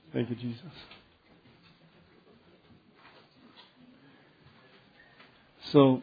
Thank you, Jesus. So,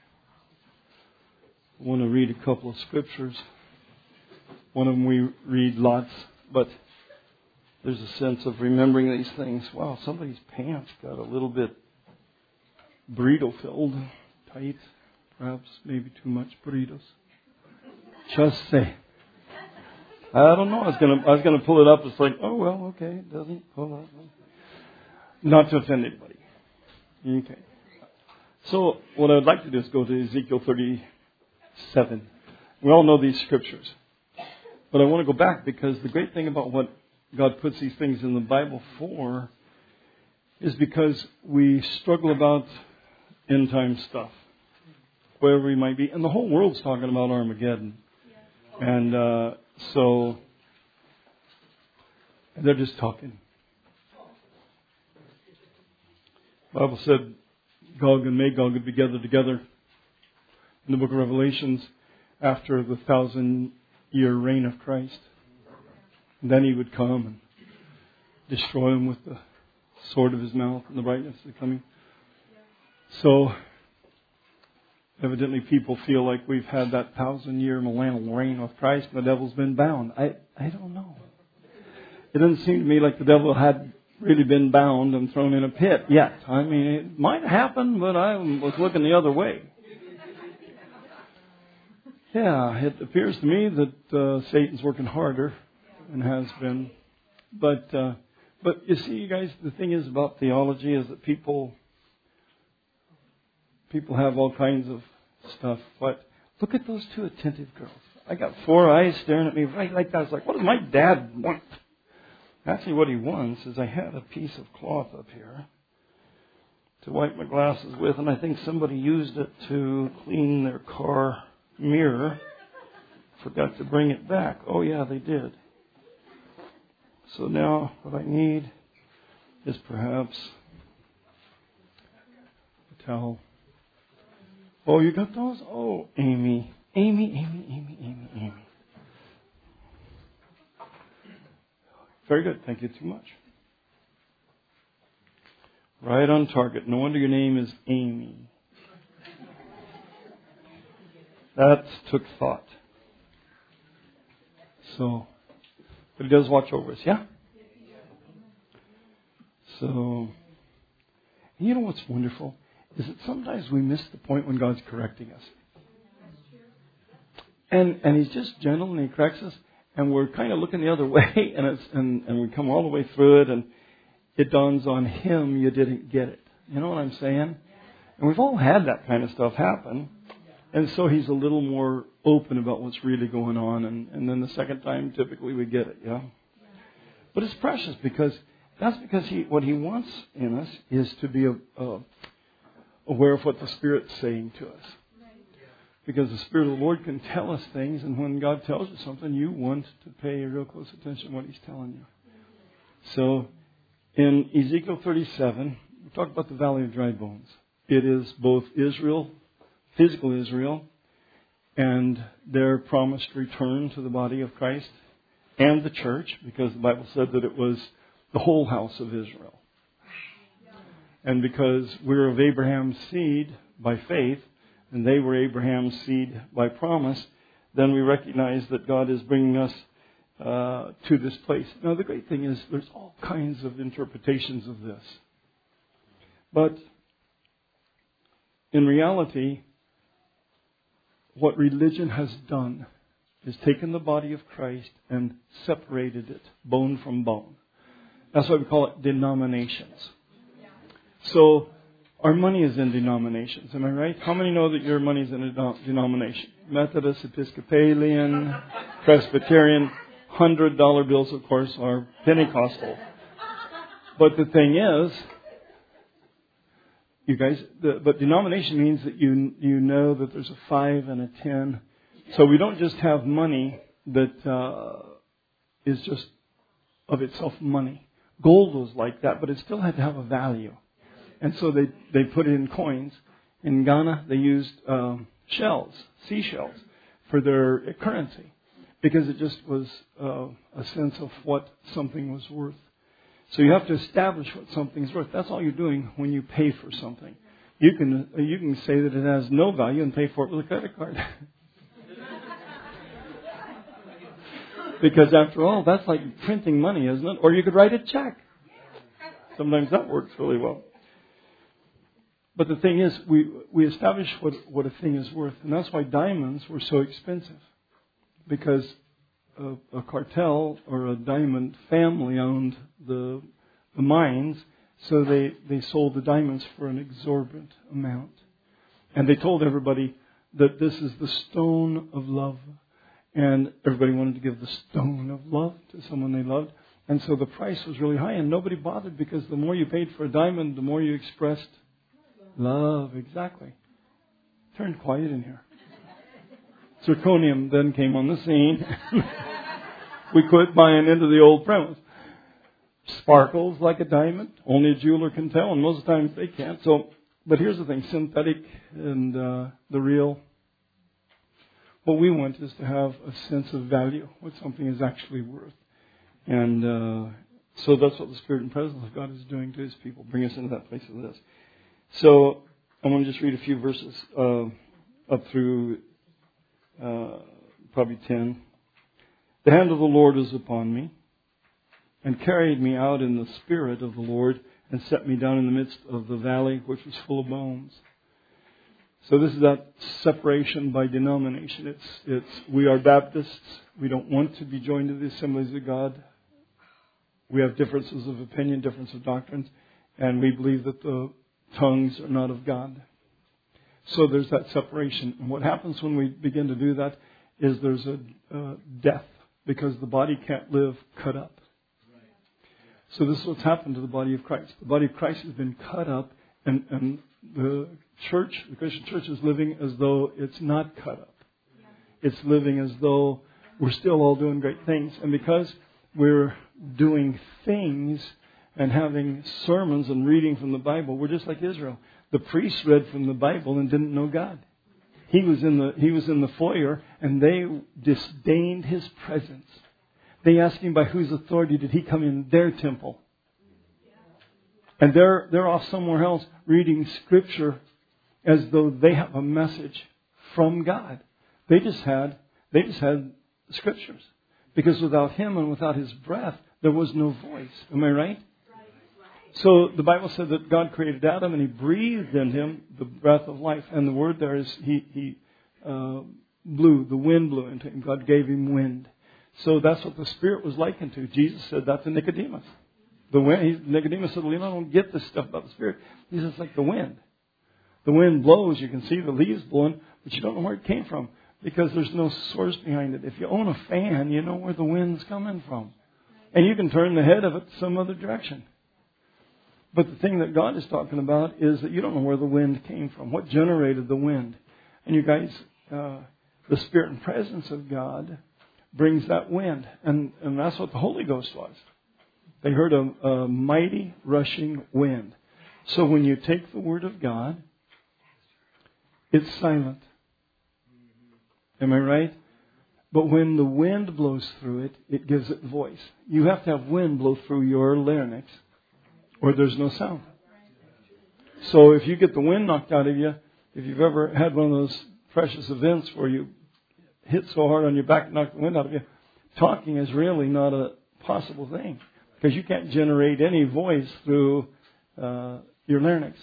I want to read a couple of scriptures. One of them we read lots, but there's a sense of remembering these things. Wow, somebody's pants got a little bit burrito-filled, tight, perhaps maybe too much burritos. Just say. I don't know. I was gonna pull it up. It's like, oh well, okay, it doesn't pull up. Not to offend anybody. Okay. So what I'd like to do is go to Ezekiel 37. We all know these scriptures, but I want to go back because the great thing about what God puts these things in the Bible for is because we struggle about end time stuff, wherever we might be, and the whole world's talking about Armageddon, and so they're just talking. The Bible said Gog and Magog would be gathered together in the book of Revelations after the 1,000-year reign of Christ. And then he would come and destroy them with the sword of his mouth and the brightness of the coming. So, evidently people feel like we've had that 1,000-year millennial reign of Christ and the devil's been bound. I don't know. It doesn't seem to me like the devil had really been bound and thrown in a pit yet. I mean, it might happen, but I was looking the other way. Yeah, it appears to me that Satan's working harder and has been. But you see, you guys, the thing is about theology is that people have all kinds of stuff. But look at those two attentive girls. I got 4 eyes staring at me right like that. I was like, what does my dad want? Actually, what he wants is I had a piece of cloth up here to wipe my glasses with, and I think somebody used it to clean their car mirror. Forgot to bring it back. Oh, yeah, they did. So now what I need is perhaps a towel. Oh, you got those? Oh, Amy. Very good. Thank you too much. Right on target. No wonder your name is Amy. That took thought. So, but he does watch over us, yeah? So, you know what's wonderful? Is that sometimes we miss the point when God's correcting us. And He's just gentle and He corrects us. And we're kind of looking the other way, and we come all the way through it, and it dawns on Him you didn't get it. You know what I'm saying? And we've all had that kind of stuff happen. And so He's a little more open about what's really going on. And then the second time, typically we get it, yeah? But it's precious because what He wants in us is to be aware of what the Spirit's saying to us. Because the Spirit of the Lord can tell us things, and when God tells you something, you want to pay real close attention to what He's telling you. So, in Ezekiel 37, we talk about the Valley of Dry Bones. It is both Israel, physical Israel, and their promised return to the body of Christ, and the church, because the Bible said that it was the whole house of Israel. And because we're of Abraham's seed by faith, and they were Abraham's seed by promise, then we recognize that God is bringing us to this place. Now, the great thing is there's all kinds of interpretations of this. But in reality, what religion has done is taken the body of Christ and separated it, bone from bone. That's why we call it denominations. So, our money is in denominations, am I right? How many know that your money is in a denomination? Methodist, Episcopalian, Presbyterian, $100 bills, of course, are Pentecostal. But the thing is, you guys, but denomination means that you know that there's a 5 and a 10. So we don't just have money that is just of itself money. Gold was like that, but it still had to have a value. And so they put it in coins. In Ghana, they used seashells, for their currency, because it just was a sense of what something was worth. So you have to establish what something's worth. That's all you're doing when you pay for something. You can say that it has no value and pay for it with a credit card. Because after all, that's like printing money, isn't it? Or you could write a check. Sometimes that works really well. But the thing is, we establish what a thing is worth. And that's why diamonds were so expensive. Because a cartel or a diamond family owned the mines, so they sold the diamonds for an exorbitant amount. And they told everybody that this is the stone of love. And everybody wanted to give the stone of love to someone they loved. And so the price was really high, and nobody bothered, because the more you paid for a diamond, the more you expressed love. Exactly. Turned quiet in here. Zirconium then came on the scene. We quit buying into the old premise. Sparkles like a diamond. Only a jeweler can tell, and most of the times they can't. So, but here's the thing: synthetic and the real. What we want is to have a sense of value, what something is actually worth. And so that's what the Spirit and presence of God is doing to His people, bring us into that place of this. So I want to just read a few verses up through probably 10. The hand of the Lord was upon me, and carried me out in the Spirit of the Lord, and set me down in the midst of the valley, which was full of bones. So this is that separation by denomination. It's we are Baptists. We don't want to be joined to the Assemblies of God. We have differences of opinion, difference of doctrines, and we believe that the tongues are not of God. So there's that separation. And what happens when we begin to do that is there's a death, because the body can't live cut up. So this is what's happened to the body of Christ. The body of Christ has been cut up, and the church, the Christian church, is living as though it's not cut up. It's living as though we're still all doing great things. And because we're doing things and having sermons and reading from the Bible, we're just like Israel. The priests read from the Bible and didn't know God. He was in the foyer, and they disdained His presence. They asked Him, by whose authority did He come in their temple? And they're off somewhere else reading Scripture as though they have a message from God. They just had Scriptures. Because without Him and without His breath, there was no voice. Am I right? So the Bible said that God created Adam, and He breathed in him the breath of life. And the word there is He blew, the wind blew into him. God gave him wind. So that's what the Spirit was likened to. Jesus said that to Nicodemus. Nicodemus said, well, I don't get this stuff about the Spirit. He says, it's like the wind. The wind blows, you can see the leaves blowing, but you don't know where it came from, because there's no source behind it. If you own a fan, you know where the wind's coming from. And you can turn the head of it some other direction. But the thing that God is talking about is that you don't know where the wind came from, what generated the wind. And you guys, the Spirit and presence of God brings that wind. And that's what the Holy Ghost was. They heard a mighty rushing wind. So when you take the Word of God, it's silent. Am I right? But when the wind blows through it, it gives it voice. You have to have wind blow through your larynx, or there's no sound. So if you get the wind knocked out of you, if you've ever had one of those precious events where you hit so hard on your back and knock the wind out of you, talking is really not a possible thing. Because you can't generate any voice through your larynx.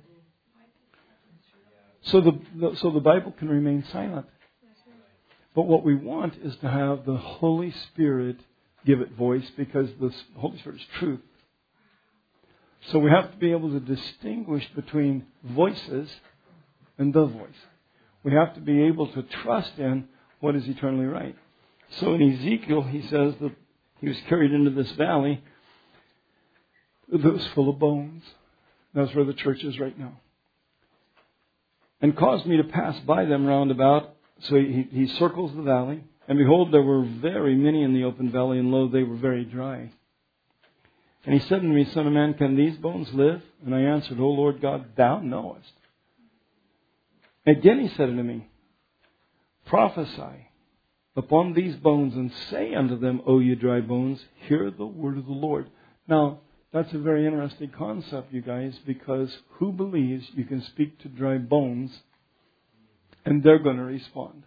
So the Bible can remain silent. But what we want is to have the Holy Spirit give it voice, because the Holy Spirit is truth. So we have to be able to distinguish between voices and the voice. We have to be able to trust in what is eternally right. So in Ezekiel, he says that he was carried into this valley that was full of bones. That's where the church is right now. And caused me to pass by them round about. So he circles the valley. And behold, there were very many in the open valley, and lo, they were very dry. And he said unto me, Son of man, can these bones live? And I answered, O Lord God, thou knowest. Again he said unto me, Prophesy upon these bones, and say unto them, O ye dry bones, hear the word of the Lord. Now, That's a very interesting concept, you guys, because who believes you can speak to dry bones and they're going to respond?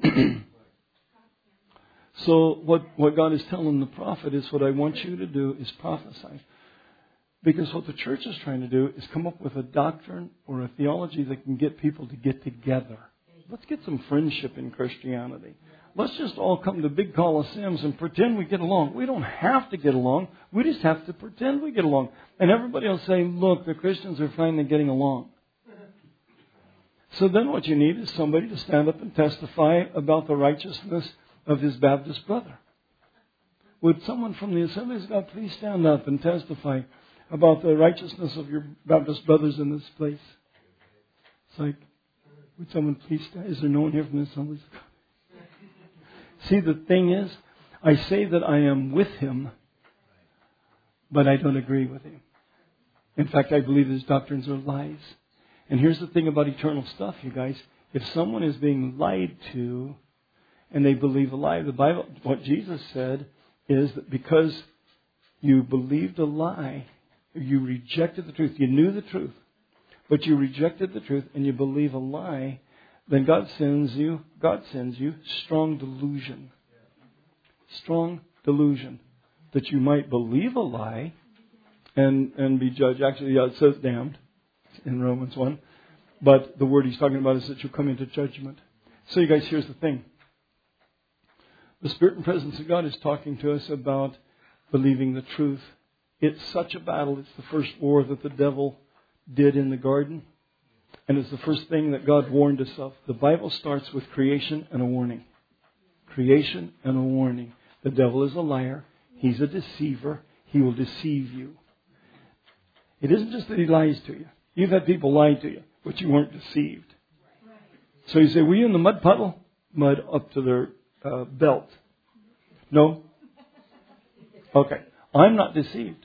So what God is telling the prophet is, what I want you to do is prophesy. Because what the church is trying to do is come up with a doctrine or a theology that can get people to get together. Let's get some friendship in Christianity. Let's just all come to big coliseums and pretend we get along. We don't have to get along. We just have to pretend we get along. And everybody will say, look, the Christians are finally getting along. So then what you need is somebody to stand up and testify about the righteousness of his Baptist brother. Would someone from the Assemblies of God please stand up and testify about the righteousness of your Baptist brothers in this place? It's like, would someone please stand? Is there no one here from the Assemblies of God? See, the thing is, I say that I am with him, but I don't agree with him. In fact, I believe his doctrines are lies. And here's the thing about eternal stuff, you guys. If someone is being lied to and they believe a lie, the Bible, what Jesus said is that because you believed a lie, you rejected the truth, you knew the truth, but you rejected the truth and you believe a lie, then God sends you strong delusion. Strong delusion. That you might believe a lie and be judged. Actually, yeah, it says damned in Romans 1. But the word he's talking about is that you'll come into judgment. So you guys, here's the thing. The Spirit and presence of God is talking to us about believing the truth. It's such a battle. It's the first war that the devil did in the garden. And it's the first thing that God warned us of. The Bible starts with creation and a warning. Creation and a warning. The devil is a liar. He's a deceiver. He will deceive you. It isn't just that he lies to you. You've had people lie to you, but you weren't deceived. So you say, were you in the mud puddle? Mud up to their belt. No? Okay. I'm not deceived.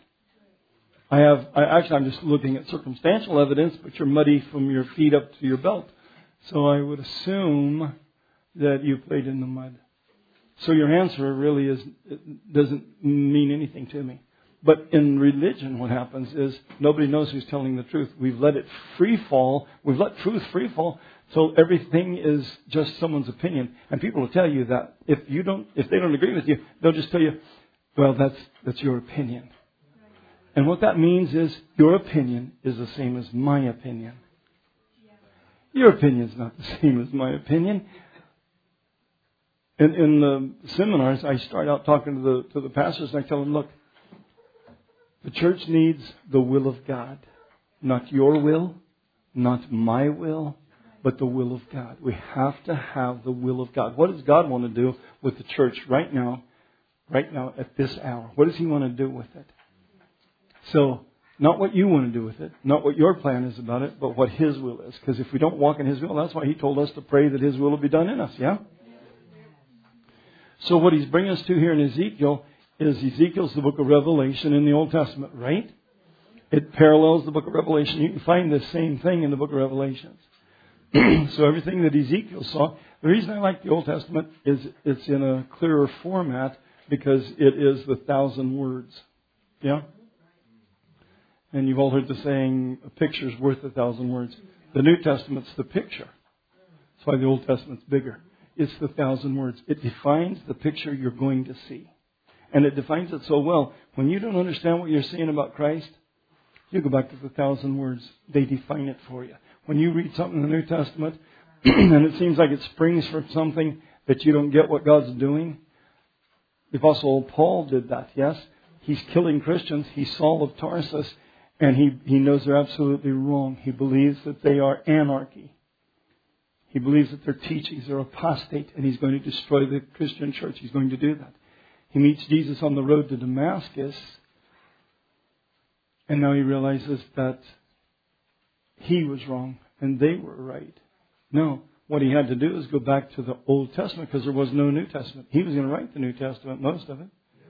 I'm just looking at circumstantial evidence, but you're muddy from your feet up to your belt. So I would assume that you played in the mud. So your answer really doesn't mean anything to me. But in religion, what happens is nobody knows who's telling the truth. We've let it free fall. We've let truth free fall. So everything is just someone's opinion. And people will tell you that if they don't agree with you, they'll just tell you, well, that's your opinion. And what that means is your opinion is the same as my opinion. Your opinion is not the same as my opinion. In the seminars, I start out talking to the pastors and I tell them, look, the church needs the will of God. Not your will, not my will, but the will of God. We have to have the will of God. What does God want to do with the church right now at this hour? What does He want to do with it? So, not what you want to do with it, not what your plan is about it, but what His will is. Because if we don't walk in His will, that's why He told us to pray that His will be done in us, yeah? So what He's bringing us to here in Ezekiel is Ezekiel's the book of Revelation in the Old Testament, right? It parallels the book of Revelation. You can find the same thing in the book of Revelations. So everything that Ezekiel saw, the reason I like the Old Testament is it's in a clearer format because it is the 1,000 words. Yeah? And you've all heard the saying, a picture's worth 1,000 words. The New Testament's the picture. That's why the Old Testament's bigger. It's the 1,000 words. It defines the picture you're going to see. And it defines it so well. When you don't understand what you're seeing about Christ, you go back to the 1,000 words. They define it for you. When you read something in the New Testament, and it seems like it springs from something that you don't get what God's doing, the Apostle Paul did that, yes? He's killing Christians. He's Saul of Tarsus. And he knows they're absolutely wrong. He believes that they are anarchy. He believes that their teachings are apostate. And he's going to destroy the Christian church. He's going to do that. He meets Jesus on the road to Damascus. And now he realizes that he was wrong and they were right. No, what he had to do is go back to the Old Testament because there was no New Testament. He was going to write the New Testament, most of it.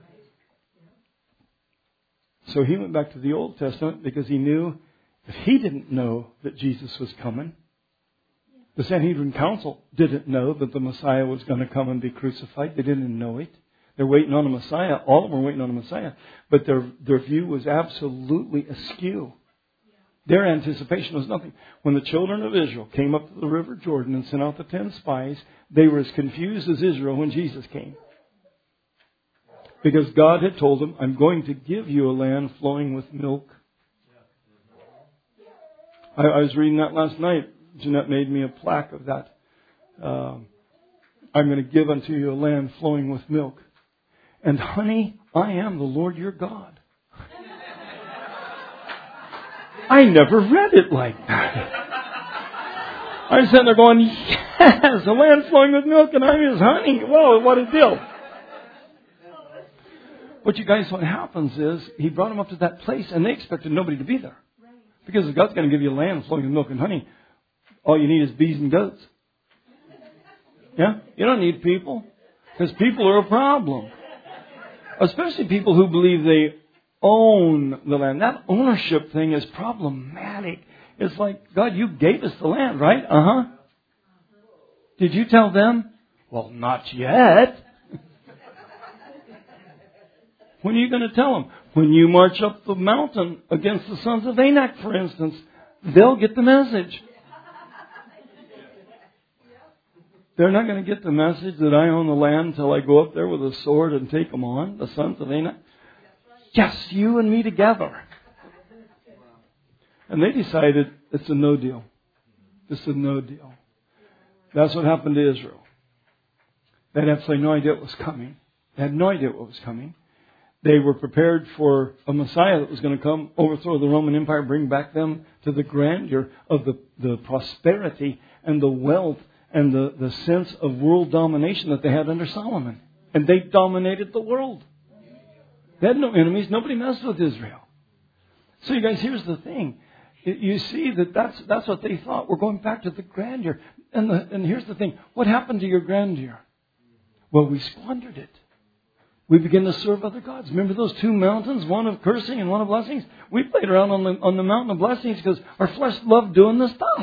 So he went back to the Old Testament because he knew that he didn't know that Jesus was coming. The Sanhedrin Council didn't know that the Messiah was going to come and be crucified. They didn't know it. They're waiting on a Messiah. All of them are waiting on a Messiah. But their view was absolutely askew. Their anticipation was nothing. When the children of Israel came up to the river Jordan and sent out the 10 spies, they were as confused as Israel when Jesus came. Because God had told them, I'm going to give you a land flowing with milk. I was reading that last night. Jeanette made me a plaque of that. I'm going to give unto you a land flowing with milk. And honey, I am the Lord your God. I never read it like that. I'm sitting there going, yes, a land flowing with milk and I'm his honey. Whoa, what a deal. But you guys, what happens is, He brought them up to that place and they expected nobody to be there. Because if God's going to give you land flowing with milk and honey, all you need is bees and goats. Yeah? You don't need people. Because people are a problem. Especially people who believe they own the land. That ownership thing is problematic. It's like, God, you gave us the land, right? Uh-huh. Did you tell them? Well, not yet. When are you going to tell them? When you march up the mountain against the sons of Anak, for instance, they'll get the message. They're not going to get the message that I own the land until I go up there with a sword and take them on, the sons of Anak. Yes, you and me together. And they decided it's a no deal. It's a no deal. That's what happened to Israel. They had absolutely no idea what was coming. They had no idea what was coming. They were prepared for a Messiah that was going to come, overthrow the Roman Empire, bring back them to the grandeur of the prosperity and the wealth and the sense of world domination that they had under Solomon. And they dominated the world. They had no enemies. Nobody messed with Israel. So you guys, here's the thing. You see that's what they thought. We're going back to the grandeur. And here's the thing. What happened to your grandeur? Well, we squandered it. We began to serve other gods. Remember those two mountains, one of cursing and one of blessings? We played around on the mountain of blessings because our flesh loved doing the stuff.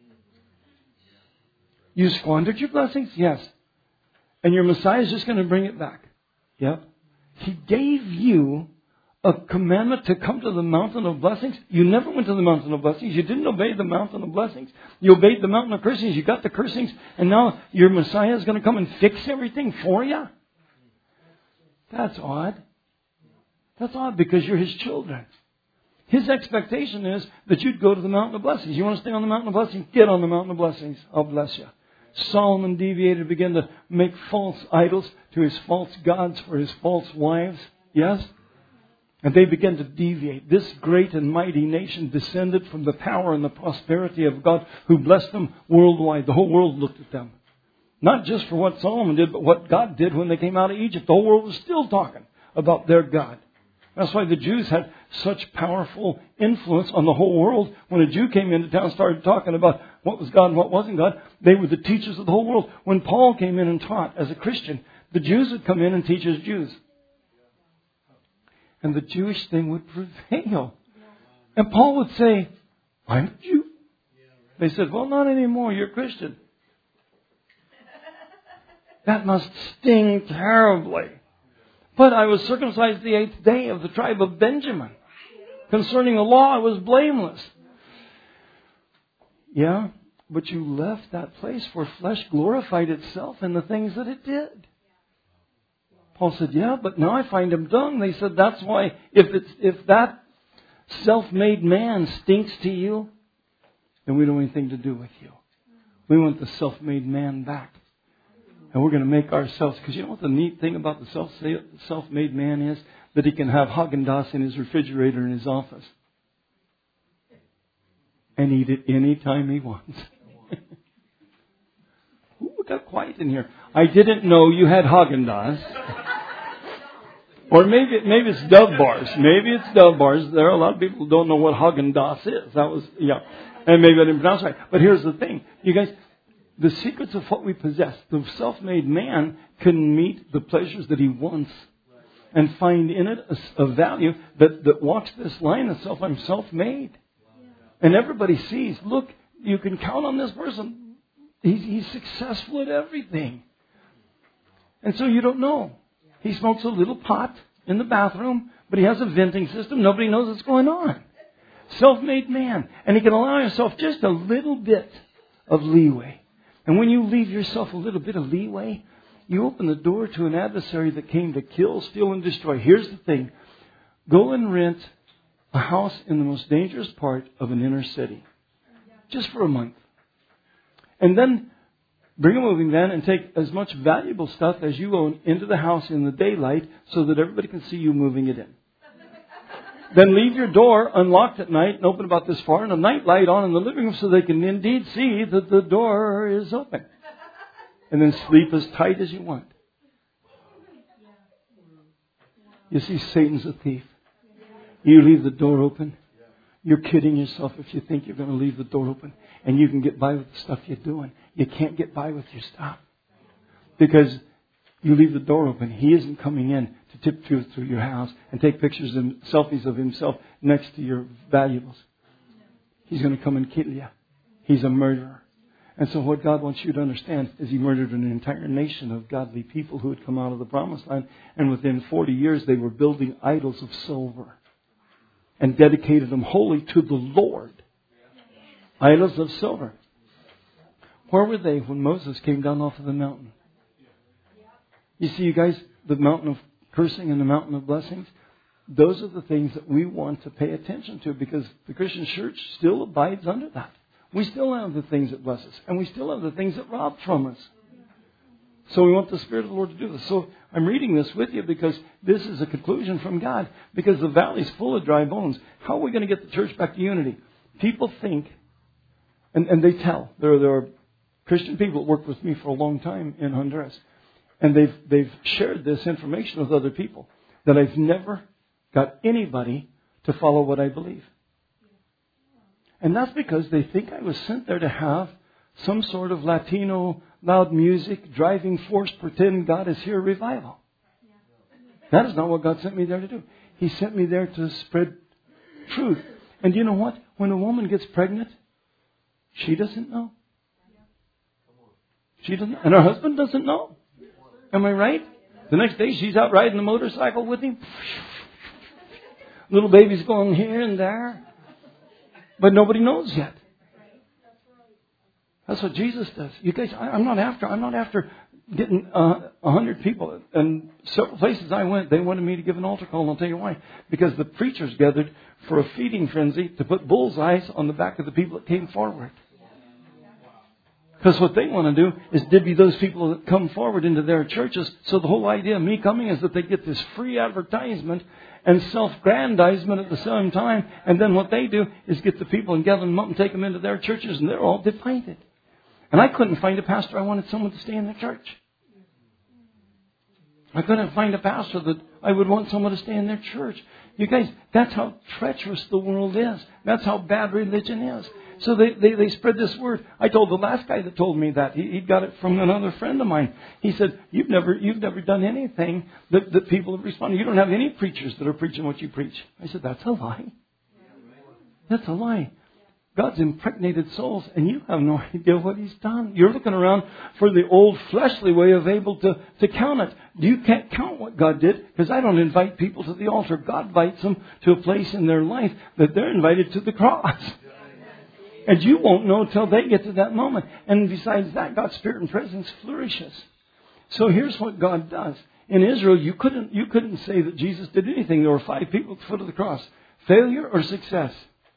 You squandered your blessings? Yes. And your Messiah is just going to bring it back. Yep. He gave you a commandment to come to the mountain of blessings. You never went to the mountain of blessings. You didn't obey the mountain of blessings. You obeyed the mountain of cursings. You got the cursings. And now your Messiah is going to come and fix everything for you. That's odd. That's odd because you're His children. His expectation is that you'd go to the mountain of blessings. You want to stay on the mountain of blessings? Get on the mountain of blessings. I'll bless you. Solomon deviated, began to make false idols to his false gods for his false wives. Yes? And they began to deviate. This great and mighty nation descended from the power and the prosperity of God who blessed them worldwide. The whole world looked at them. Not just for what Solomon did, but what God did when they came out of Egypt. The whole world was still talking about their God. That's why the Jews had such powerful influence on the whole world. When a Jew came into town and started talking about what was God and what wasn't God, they were the teachers of the whole world. When Paul came in and taught as a Christian, the Jews would come in and teach as Jews. And the Jewish thing would prevail. And Paul would say, I'm a Jew. They said, well, not anymore. You're a Christian. That must sting terribly. But I was circumcised the 8th day of the tribe of Benjamin. Concerning the law, I was blameless. Yeah, but you left that place where flesh glorified itself in the things that it did. Paul said, yeah, but now I find him dung. They said, that's why if that self-made man stinks to you, then we don't want anything to do with you. We want the self-made man back. And we're going to make ourselves, because you know what the neat thing about the self-made man is? That he can have Haagen-Dazs in his refrigerator in his office. And eat it any time he wants. Ooh, it got quiet in here. I didn't know you had Haagen-Dazs. Or maybe it's Dove Bars. Maybe it's Dove Bars. There are a lot of people who don't know what Haagen-Dazs is. And maybe I didn't pronounce it right. But here's the thing. You guys, the secrets of what we possess. The self-made man can meet the pleasures that he wants and find in it a value that walks this line of I'm self-made. And everybody sees, look, you can count on this person. He's successful at everything. And so you don't know. He smokes a little pot in the bathroom, but he has a venting system. Nobody knows what's going on. Self-made man. And he can allow himself just a little bit of leeway. And when you leave yourself a little bit of leeway, you open the door to an adversary that came to kill, steal, and destroy. Here's the thing. Go and rent a house in the most dangerous part of an inner city. Just for a month. And then bring a moving van and take as much valuable stuff as you own into the house in the daylight so that everybody can see you moving it in. Then leave your door unlocked at night and open about this far and a night light on in the living room so they can indeed see that the door is open. And then sleep as tight as you want. You see, Satan's a thief. You leave the door open. You're kidding yourself if you think you're going to leave the door open and you can get by with the stuff you're doing. You can't get by with your stuff. Because you leave the door open. He isn't coming in to tiptoe through your house and take pictures and selfies of himself next to your valuables. He's going to come and kill you. He's a murderer. And so what God wants you to understand is He murdered an entire nation of godly people who had come out of the promised land. And within 40 years they were building idols of silver and dedicated them wholly to the Lord. Idols of silver. Where were they when Moses came down off of the mountain? You see, you guys, the mountain of cursing and the mountain of blessings, those are the things that we want to pay attention to because the Christian church still abides under that. We still have the things that bless us, and we still have the things that rob from us. So we want the Spirit of the Lord to do this. So I'm reading this with you because this is a conclusion from God. Because the valley's full of dry bones. How are we going to get the church back to unity? People think, and they tell, there are Christian people that worked with me for a long time in Honduras. And they've shared this information with other people. That I've never got anybody to follow what I believe. And that's because they think I was sent there to have some sort of Latino loud music, driving force, pretend God is here revival. That is not what God sent me there to do. He sent me there to spread truth. And you know what? When a woman gets pregnant, she doesn't know. She doesn't, and her husband doesn't know. Am I right? The next day she's out riding the motorcycle with him. Little baby's going here and there. But nobody knows yet. That's what Jesus does. You guys, I'm not after getting 100 people. And several places I went, they wanted me to give an altar call. And I'll tell you why. Because the preachers gathered for a feeding frenzy to put bullseyes on the back of the people that came forward. Because what they want to do is divvy those people that come forward into their churches. So the whole idea of me coming is that they get this free advertisement and self-grandizement at the same time. And then what they do is get the people and gather them up and take them into their churches. And they're all divided. And I couldn't find a pastor. I wanted someone to stay in their church. I couldn't find a pastor that I would want someone to stay in their church. You guys, that's how treacherous the world is. That's how bad religion is. So they spread this word. I told the last guy that told me that. He got it from another friend of mine. He said, you've never done anything that people have responded. You don't have any preachers that are preaching what you preach. I said, that's a lie. That's a lie. God's impregnated souls, and you have no idea what He's done. You're looking around for the old fleshly way of able to count it. You can't count what God did, because I don't invite people to the altar. God invites them to a place in their life that they're invited to the cross. And you won't know till they get to that moment. And besides that, God's Spirit and presence flourishes. So here's what God does. In Israel, you couldn't say that Jesus did anything. There were 5 people at the foot of the cross. Failure or success?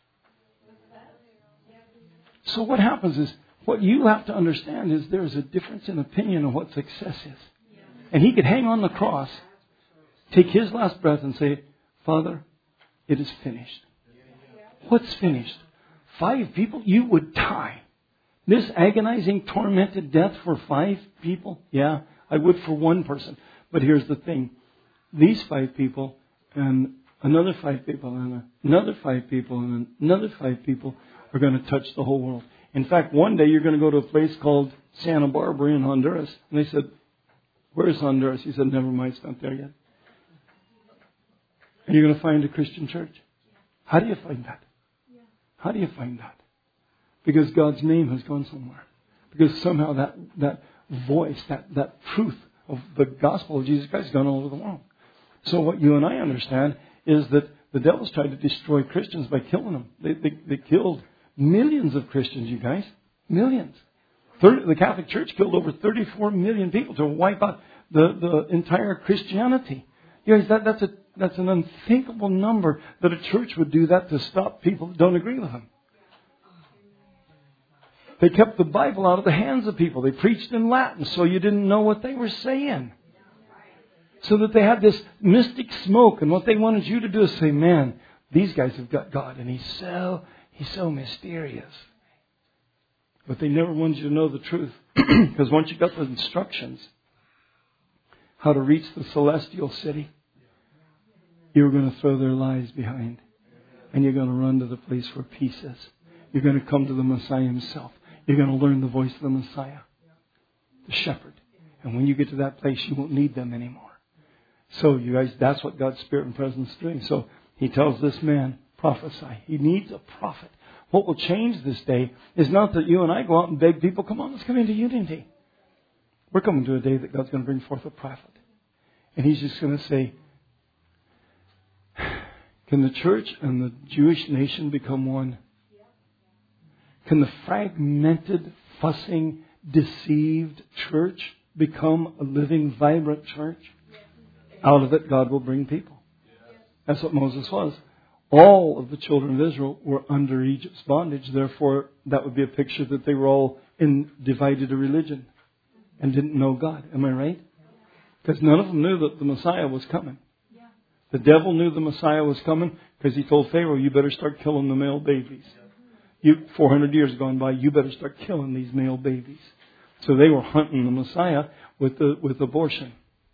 So what happens is, what you have to understand is there's a difference in opinion of what success is. And He could hang on the cross, take His last breath and say, Father, it is finished. What's finished? 5 people? You would die. This agonizing, tormented death for 5 people? Yeah, I would for one person. But here's the thing. These 5 people, and another 5 people, and another 5 people, and another 5 people are going to touch the whole world. In fact, one day you're going to go to a place called Santa Barbara in Honduras. And they said, where's Honduras? He said, never mind, it's not there yet. And you're going to find a Christian church. How do you find that? How do you find that? Because God's name has gone somewhere. Because somehow that voice, that truth of the gospel of Jesus Christ has gone all over the world. So what you and I understand is that the devil's tried to destroy Christians by killing them. They killed millions of Christians, you guys. Millions. The Catholic Church killed over 34 million people to wipe out the entire Christianity. You guys, that's an unthinkable number that a church would do that to stop people that don't agree with them. They kept the Bible out of the hands of people. They preached in Latin so you didn't know what they were saying. So that they had this mystic smoke, and what they wanted you to do is say, man, these guys have got God, and He's so mysterious. But they never wanted you to know the truth. Because once you got the instructions how to reach the celestial city, you're going to throw their lies behind. And you're going to run to the place where peace is. You're going to come to the Messiah Himself. You're going to learn the voice of the Messiah, the shepherd. And when you get to that place, you won't need them anymore. So, you guys, that's what God's Spirit and presence is doing. So, He tells this man, prophesy. He needs a prophet. What will change this day is not that you and I go out and beg people, come on, let's come into unity. We're coming to a day that God's going to bring forth a prophet. And He's just going to say, can the church and the Jewish nation become one? Can the fragmented, fussing, deceived church become a living, vibrant church? Out of it, God will bring people. That's what Moses was. All of the children of Israel were under Egypt's bondage. Therefore, that would be a picture that they were all in divided religion and didn't know God. Am I right? Because none of them knew that the Messiah was coming. The devil knew the Messiah was coming because he told Pharaoh, you better start killing the male babies. 400 years gone by, you better start killing these male babies. So they were hunting the Messiah with abortion.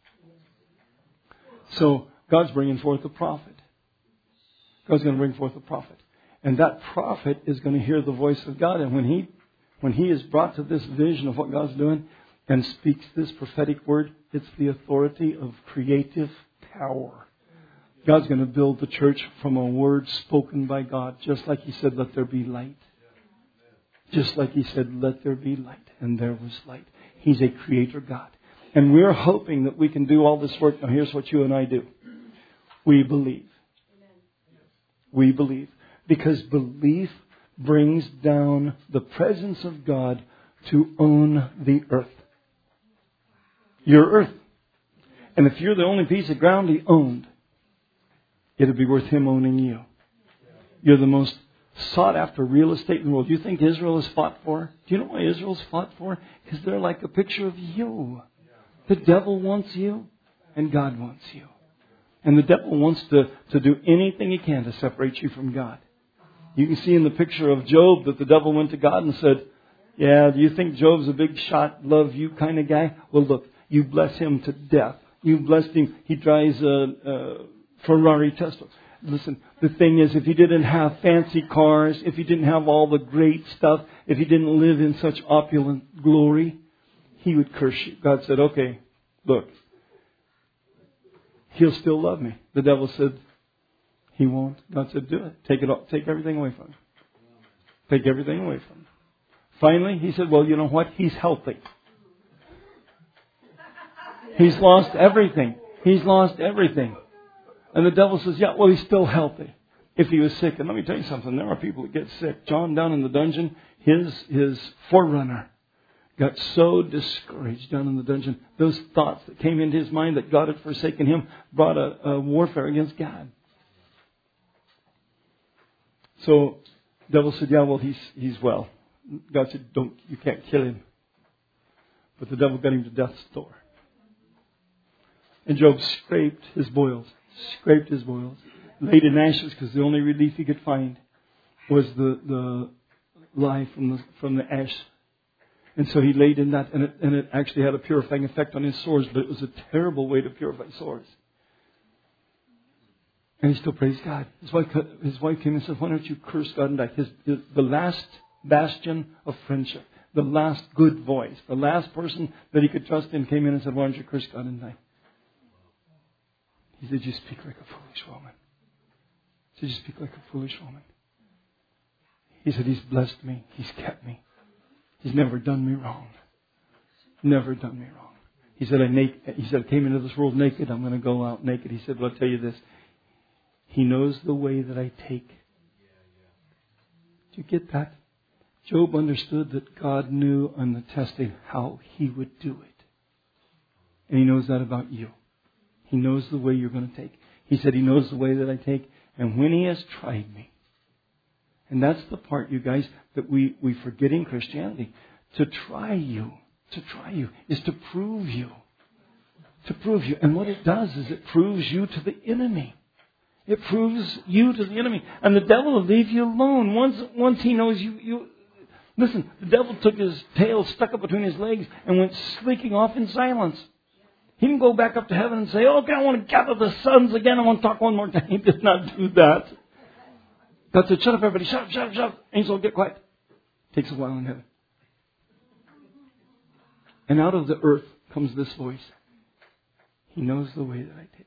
So God's bringing forth a prophet. God's going to bring forth a prophet. And that prophet is going to hear the voice of God. And when he is brought to this vision of what God's doing and speaks this prophetic word, it's the authority of creative power. God's going to build the church from a word spoken by God. Just like He said, let there be light. Just like He said, let there be light. And there was light. He's a creator God. And we're hoping that we can do all this work. Now here's what you and I do. We believe. We believe. Because belief brings down the presence of God to own the earth. Your earth. And if you're the only piece of ground He owned, it'll be worth Him owning you. You're the most sought after real estate in the world. Do you think Israel is fought for? Do you know why Israel's fought for? Because they're like a picture of you. The devil wants you, and God wants you. And the devil wants to do anything he can to separate you from God. You can see in the picture of Job that the devil went to God and said, yeah, do you think Job's a big shot, love you kind of guy? Well, look, you bless him to death. You blessed him. He drives a Ferrari Tesla. Listen, the thing is, if he didn't have fancy cars, if he didn't have all the great stuff, if he didn't live in such opulent glory, he would curse you. God said, okay, look, he'll still love me. The devil said, he won't. God said, do it. Take it all. Take everything away from him. Take everything away from him. Finally, he said, well, you know what? He's healthy. He's lost everything. He's lost everything. And the devil says, yeah, well, he's still healthy. If he was sick. And let me tell you something. There are people that get sick. John down in the dungeon, his forerunner got so discouraged down in the dungeon. Those thoughts that came into his mind that God had forsaken him brought a warfare against God. So the devil said, yeah, well, he's well. God said, you can't kill him. But the devil got him to death's door. And Job scraped his boils, laid in ashes because the only relief he could find was the lye from the ash. And so he laid in that, and it actually had a purifying effect on his sores, but it was a terrible way to purify sores. And he still praised God. His wife came and said, why don't you curse God and die? The last bastion of friendship, the last good voice, the last person that he could trust in came in and said, why don't you curse God and die? He said, you speak like a foolish woman. He said, you speak like a foolish woman. He said, he's blessed me. He's kept me. He's never done me wrong. Never done me wrong. He said, I came into this world naked. I'm going to go out naked. He said, well, I'll tell you this. He knows the way that I take. Do you get that? Job understood that God knew on the testing how he would do it. And he knows that about you. He knows the way you're going to take. He said he knows the way that I take. And when he has tried me. And that's the part, you guys, that we forget in Christianity. To try you is to prove you. To prove you. And what it does is it proves you to the enemy. It proves you to the enemy. And the devil will leave you alone. Once he knows you. Listen, the devil took his tail, stuck it between his legs, and went slinking off in silence. He didn't go back up to heaven and say, okay, I want to gather the sons again. I want to talk one more time. He did not do that. God said, shut up, everybody. Shut up. Angel, get quiet. Takes a while in heaven. And out of the earth comes this voice. He knows the way that I take.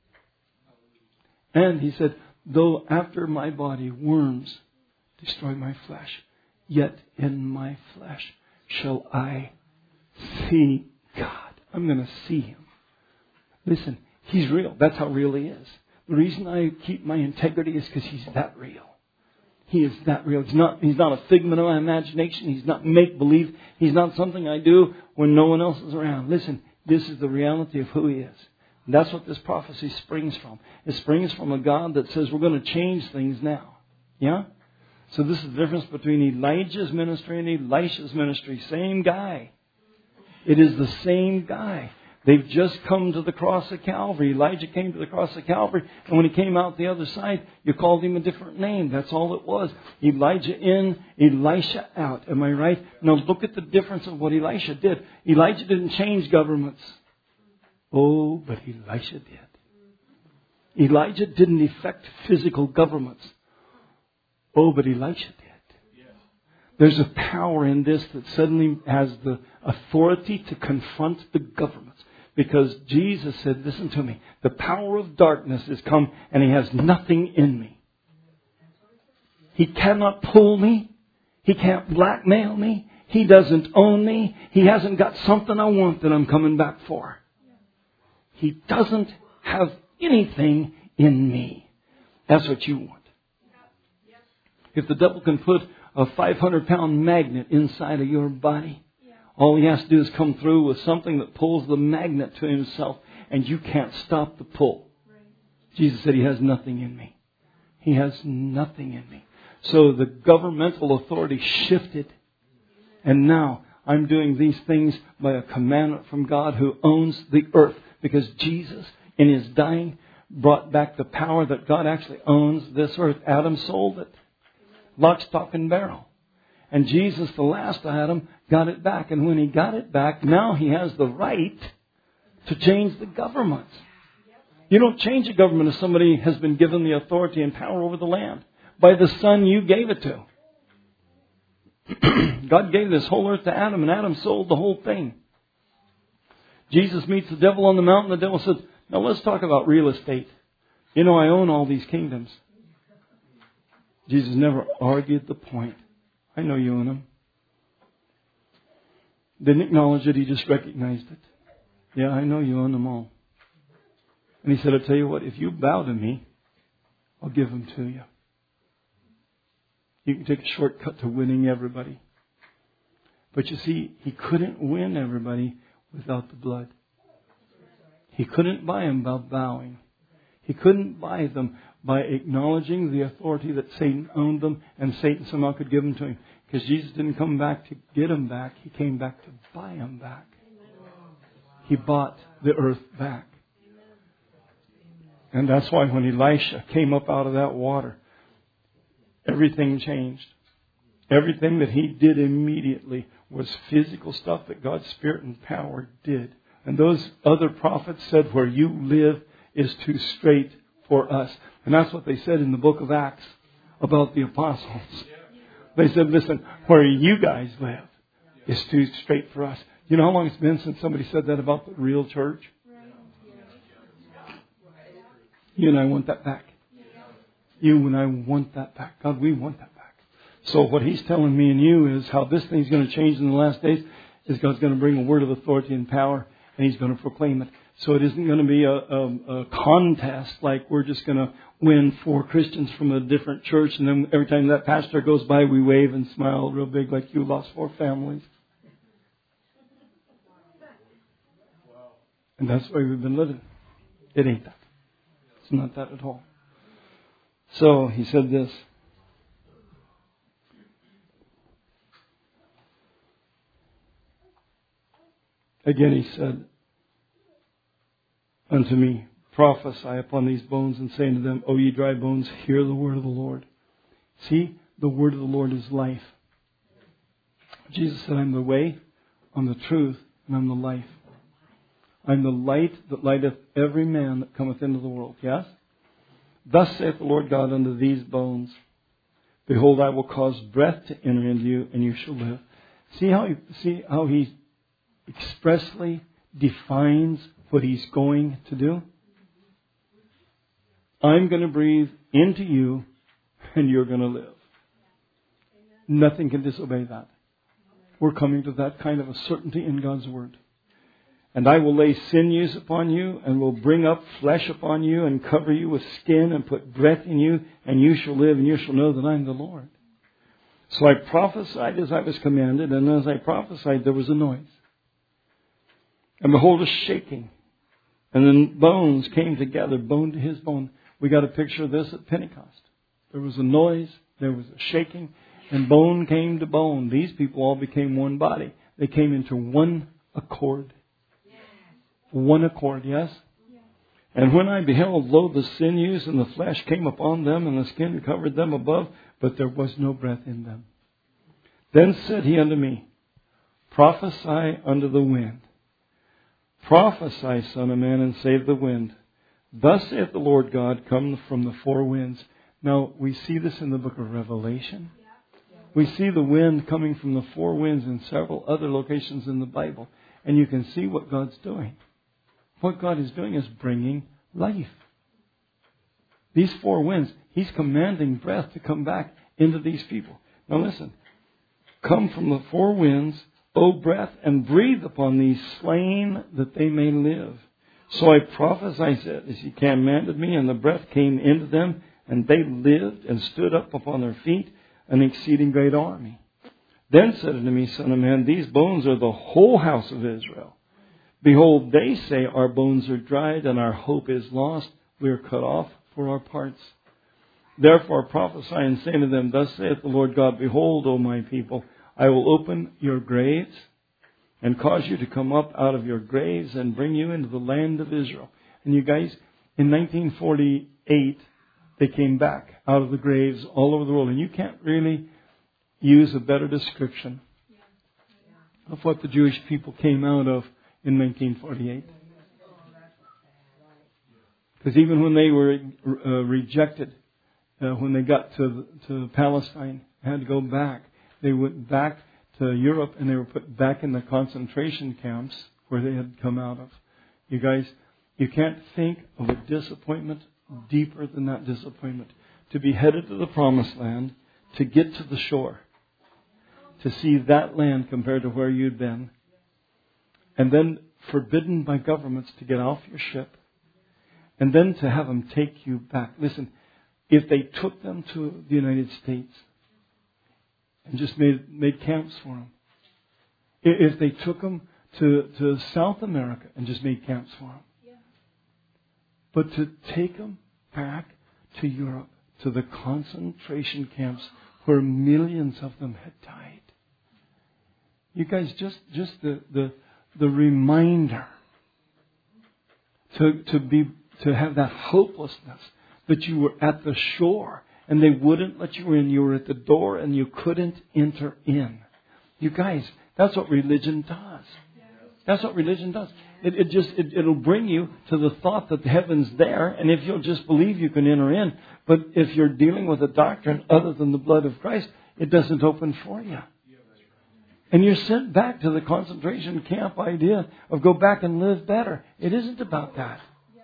And he said, though after my body worms destroy my flesh, yet in my flesh shall I see God. I'm going to see Him. Listen, He's real. That's how real He is. The reason I keep my integrity is because He's that real. He is that real. He's not a figment of my imagination. He's not make-believe. He's not something I do when no one else is around. Listen, this is the reality of who He is. And that's what this prophecy springs from. It springs from a God that says we're going to change things now. Yeah? So this is the difference between Elijah's ministry and Elisha's ministry. Same guy. It is the same guy. They've just come to the cross of Calvary. Elijah came to the cross of Calvary, and when he came out the other side, you called him a different name. That's all it was. Elijah in, Elisha out. Am I right? Now look at the difference of what Elisha did. Elijah didn't change governments. Oh, but Elisha did. Elijah didn't affect physical governments. Oh, but Elisha did. There's a power in this that suddenly has the authority to confront the governments. Because Jesus said, listen to me, the power of darkness has come and he has nothing in me. He cannot pull me. He can't blackmail me. He doesn't own me. He hasn't got something I want that I'm coming back for. He doesn't have anything in me. That's what you want. If the devil can put a 500-pound magnet inside of your body, all he has to do is come through with something that pulls the magnet to himself, and you can't stop the pull. Jesus said, he has nothing in me. He has nothing in me. So the governmental authority shifted, and now I'm doing these things by a commandment from God who owns the earth, because Jesus, in His dying, brought back the power that God actually owns this earth. Adam sold it. Lock, stock, and barrel. And Jesus, the last Adam, got it back. And when He got it back, now He has the right to change the government. You don't change a government if somebody has been given the authority and power over the land. By the Son you gave it to. God gave this whole earth to Adam, and Adam sold the whole thing. Jesus meets the devil on the mountain. The devil says, now let's talk about real estate. You know, I own all these kingdoms. Jesus never argued the point. I know you own them. Didn't acknowledge it. He just recognized it. Yeah, I know you own them all. And He said, I'll tell you what, if you bow to me, I'll give them to you. You can take a shortcut to winning everybody. But you see, He couldn't win everybody without the blood. He couldn't buy them by bowing. He couldn't buy them by acknowledging the authority that Satan owned them and Satan somehow could give them to him. Because Jesus didn't come back to get them back. He came back to buy them back. He bought the earth back. And that's why when Elisha came up out of that water, everything changed. Everything that he did immediately was physical stuff that God's Spirit and power did. And those other prophets said, where you live is too straight for us. And that's what they said in the book of Acts about the apostles. They said, listen, where you guys live is too straight for us. You know how long it's been since somebody said that about the real church? You and I want that back. You and I want that back. God, we want that back. So what He's telling me and you is how this thing's going to change in the last days is God's going to bring a word of authority and power. and He's going to proclaim it. So it isn't going to be a contest like we're just going to win 4 Christians from a different church, and then every time that pastor goes by, we wave and smile real big like you lost 4 families. And that's the way we've been living. It ain't that. It's not that at all. So he said this. Again he said unto me, prophesy upon these bones, and say unto them, O ye dry bones, hear the word of the Lord. See, the word of the Lord is life. Jesus said, I'm the way, I'm the truth, and I'm the life. I'm the light that lighteth every man that cometh into the world. Yes? Thus saith the Lord God unto these bones, behold, I will cause breath to enter into you, and you shall live. See how he expressly defines what He's going to do? I'm going to breathe into you, and you're going to live. Nothing can disobey that. We're coming to that kind of a certainty in God's Word. And I will lay sinews upon you, and will bring up flesh upon you, and cover you with skin, and put breath in you, and you shall live, and you shall know that I'm the Lord. So I prophesied as I was commanded, and as I prophesied, there was a noise. And behold, a shaking. And then bones came together, bone to his bone. We got a picture of this at Pentecost. There was a noise, there was a shaking, and bone came to bone. These people all became one body. They came into one accord. One accord, yes? And when I beheld, lo, the sinews and the flesh came upon them, and the skin covered them above, but there was no breath in them. Then said he unto me, prophesy unto the wind. Prophesy, son of man, and say to the wind, thus saith the Lord God, come from the 4 winds. Now, we see this in the book of Revelation. We see the wind coming from the 4 winds in several other locations in the Bible. And you can see what God's doing. What God is doing is bringing life. These 4 winds, He's commanding breath to come back into these people. Now listen, come from the 4 winds, O breath, and breathe upon these slain that they may live. So I prophesied as He commanded me, and the breath came into them, and they lived and stood up upon their feet, an exceeding great army. Then said unto me, son of man, these bones are the whole house of Israel. Behold, they say, our bones are dried, and our hope is lost. We are cut off for our parts. Therefore prophesy and say to them, thus saith the Lord God, behold, O my people, I will open your graves, and cause you to come up out of your graves, and bring you into the land of Israel. And you guys, in 1948, they came back out of the graves all over the world. And you can't really use a better description of what the Jewish people came out of in 1948. Because even when they were rejected, when they got to Palestine, had to go back. They went back to Europe, and they were put back in the concentration camps where they had come out of. You guys, you can't think of a disappointment deeper than that disappointment. To be headed to the promised land, to get to the shore, to see that land compared to where you'd been, and then forbidden by governments to get off your ship, and then to have them take you back. Listen, if they took them to the United States and just made camps for them, if they took them to South America and just made camps for them, but to take them back to Europe, to the concentration camps where millions of them had died. You guys, just the reminder to have that hopelessness that you were at the shore and they wouldn't let you in. You were at the door and you couldn't enter in. You guys, that's what religion does. That's what religion does. It'll bring you to the thought that heaven's there, and if you'll just believe, you can enter in. But if you're dealing with a doctrine other than the blood of Christ, it doesn't open for you. And you're sent back to the concentration camp idea of go back and live better. It isn't about that.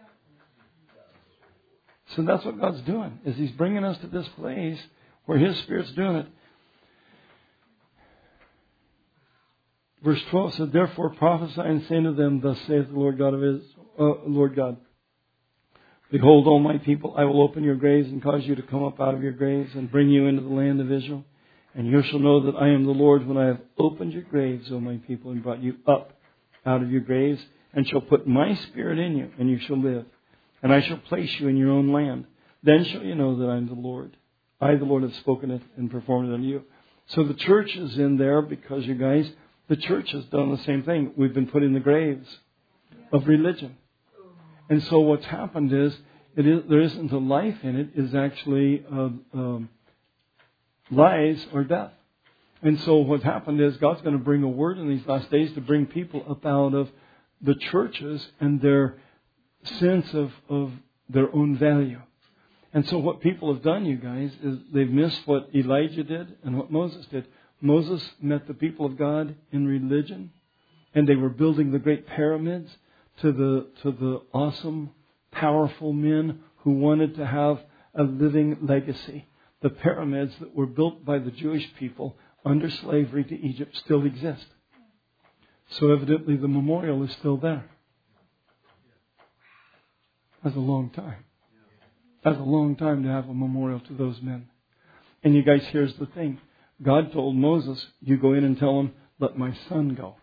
So that's what God's doing, is He's bringing us to this place where His Spirit's doing it. verse 12 said, therefore prophesy and say to them, thus saith the Lord God of Israel, Lord God, behold, O my people, I will open your graves and cause you to come up out of your graves and bring you into the land of Israel. And you shall know that I am the Lord when I have opened your graves, O my people, and brought you up out of your graves, and shall put my spirit in you, and you shall live. And I shall place you in your own land. Then shall you know that I am the Lord. I, the Lord, have spoken it and performed it unto you. So the church is in there because, you guys, the church has done the same thing. We've been put in the graves of religion. And so what's happened is, there isn't a life in it. It's actually lies or death. And so what happened is God's going to bring a word in these last days to bring people up out of the churches and their sense of their own value. And so what people have done, you guys, is they've missed what Elijah did and what Moses did. Moses met the people of God in religion, and they were building the great pyramids to the awesome, powerful men who wanted to have a living legacy. The pyramids that were built by the Jewish people under slavery to Egypt still exist. So evidently the memorial is still there. That's a long time. That's a long time to have a memorial to those men. And you guys, here's the thing. God told Moses, you go in and tell him, let my son go.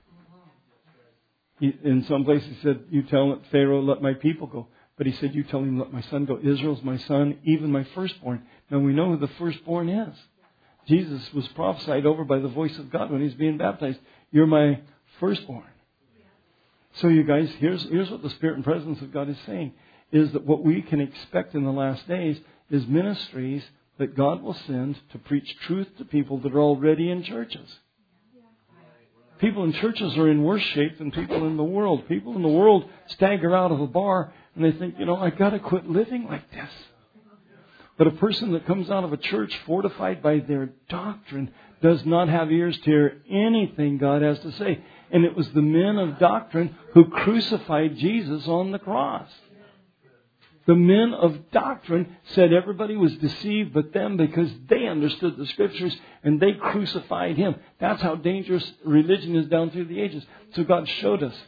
In some places he said, you tell Pharaoh, let my people go. But he said, you tell him, let my son go. Israel's my son, even my firstborn. Now we know who the firstborn is. Jesus was prophesied over by the voice of God when he's being baptized. You're my firstborn. So you guys, here's what the Spirit and presence of God is saying, is that what we can expect in the last days is ministries that God will send to preach truth to people that are already in churches. People in churches are in worse shape than people in the world. People in the world stagger out of a bar and they think, I got to quit living like this. But a person that comes out of a church fortified by their doctrine does not have ears to hear anything God has to say. And it was the men of doctrine who crucified Jesus on the cross. The men of doctrine said everybody was deceived but them because they understood the Scriptures and they crucified Him. That's how dangerous religion is down through the ages. So God showed us,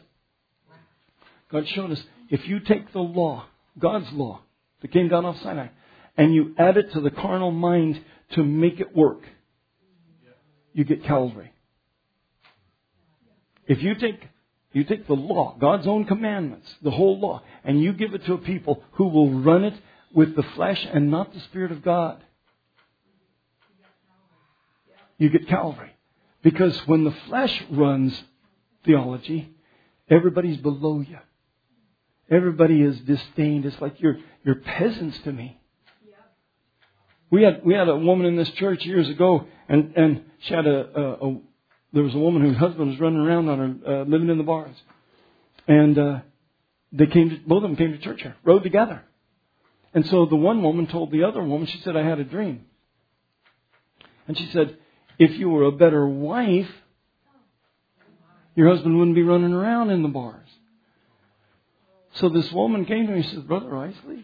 if you take the law, God's law, that came down off Sinai, and you add it to the carnal mind to make it work, you get Calvary. If you take the law, God's own commandments, the whole law, and you give it to a people who will run it with the flesh and not the Spirit of God, you get Calvary. Because when the flesh runs theology, everybody's below you. Everybody is disdained. It's like you're peasants to me. We had a woman in this church years ago, and she had there was a woman whose husband was running around on her, living in the bars. And both of them came to church here, rode together. And so the one woman told the other woman, she said, I had a dream. And she said, if you were a better wife, your husband wouldn't be running around in the bars. So this woman came to me and said, Brother Isley,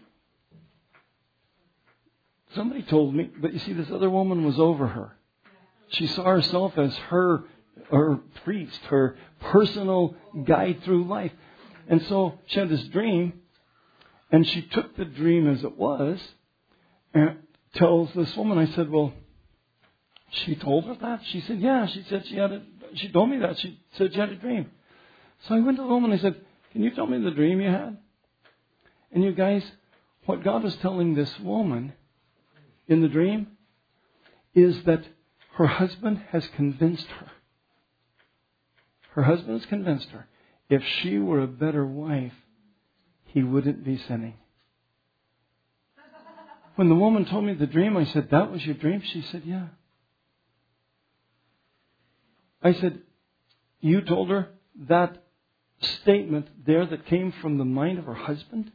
somebody told me, but you see, this other woman was over her. She saw herself as her priest, her personal guide through life. And so she had this dream, and she took the dream as it was, and tells this woman, I said, well, she told her that? She said, yeah. She said she told me that. She said she had a dream. So I went to the woman and I said, can you tell me the dream you had? And you guys, what God was telling this woman in the dream is that her husband has convinced her. Her husband has convinced her. If she were a better wife, he wouldn't be sinning. When the woman told me the dream, I said, that was your dream? She said, yeah. I said, you told her that statement there that came from the mind of her husband?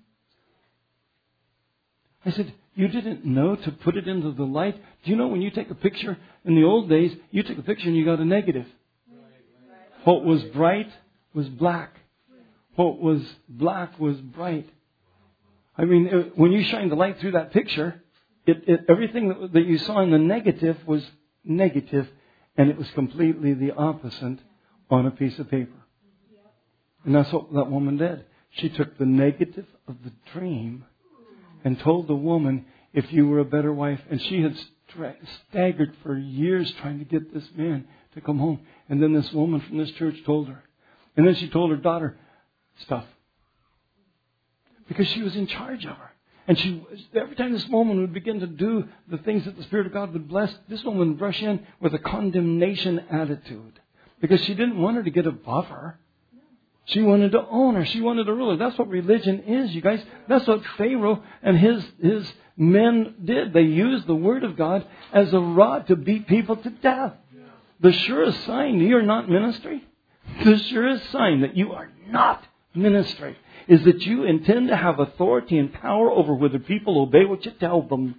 I said, you didn't know to put it into the light? Do you know when you take a picture, in the old days, you took a picture and you got a negative. What was bright was black. What was black was bright. I mean, when you shine the light through that picture, everything that you saw in the negative was negative, and it was completely the opposite on a piece of paper. And that's what that woman did. She took the negative of the dream and told the woman, if you were a better wife. And she had staggered for years trying to get this man to come home. And then this woman from this church told her. And then she told her daughter stuff. Because she was in charge of her. And every time this woman would begin to do the things that the Spirit of God would bless, this woman would rush in with a condemnation attitude. Because she didn't want her to get above her. She wanted to own her. She wanted to rule her. That's what religion is, you guys. That's what Pharaoh and his men did. They used the Word of God as a rod to beat people to death. The surest sign you are not ministry, the surest sign that you are not ministry, is that you intend to have authority and power over whether people obey what you tell them.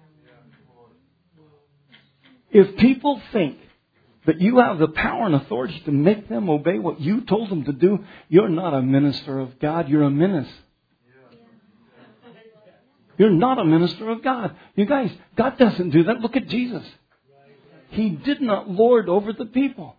If people think that you have the power and authority to make them obey what you told them to do, you're not a minister of God. You're a menace. You're not a minister of God. You guys, God doesn't do that. Look at Jesus. He did not lord over the people.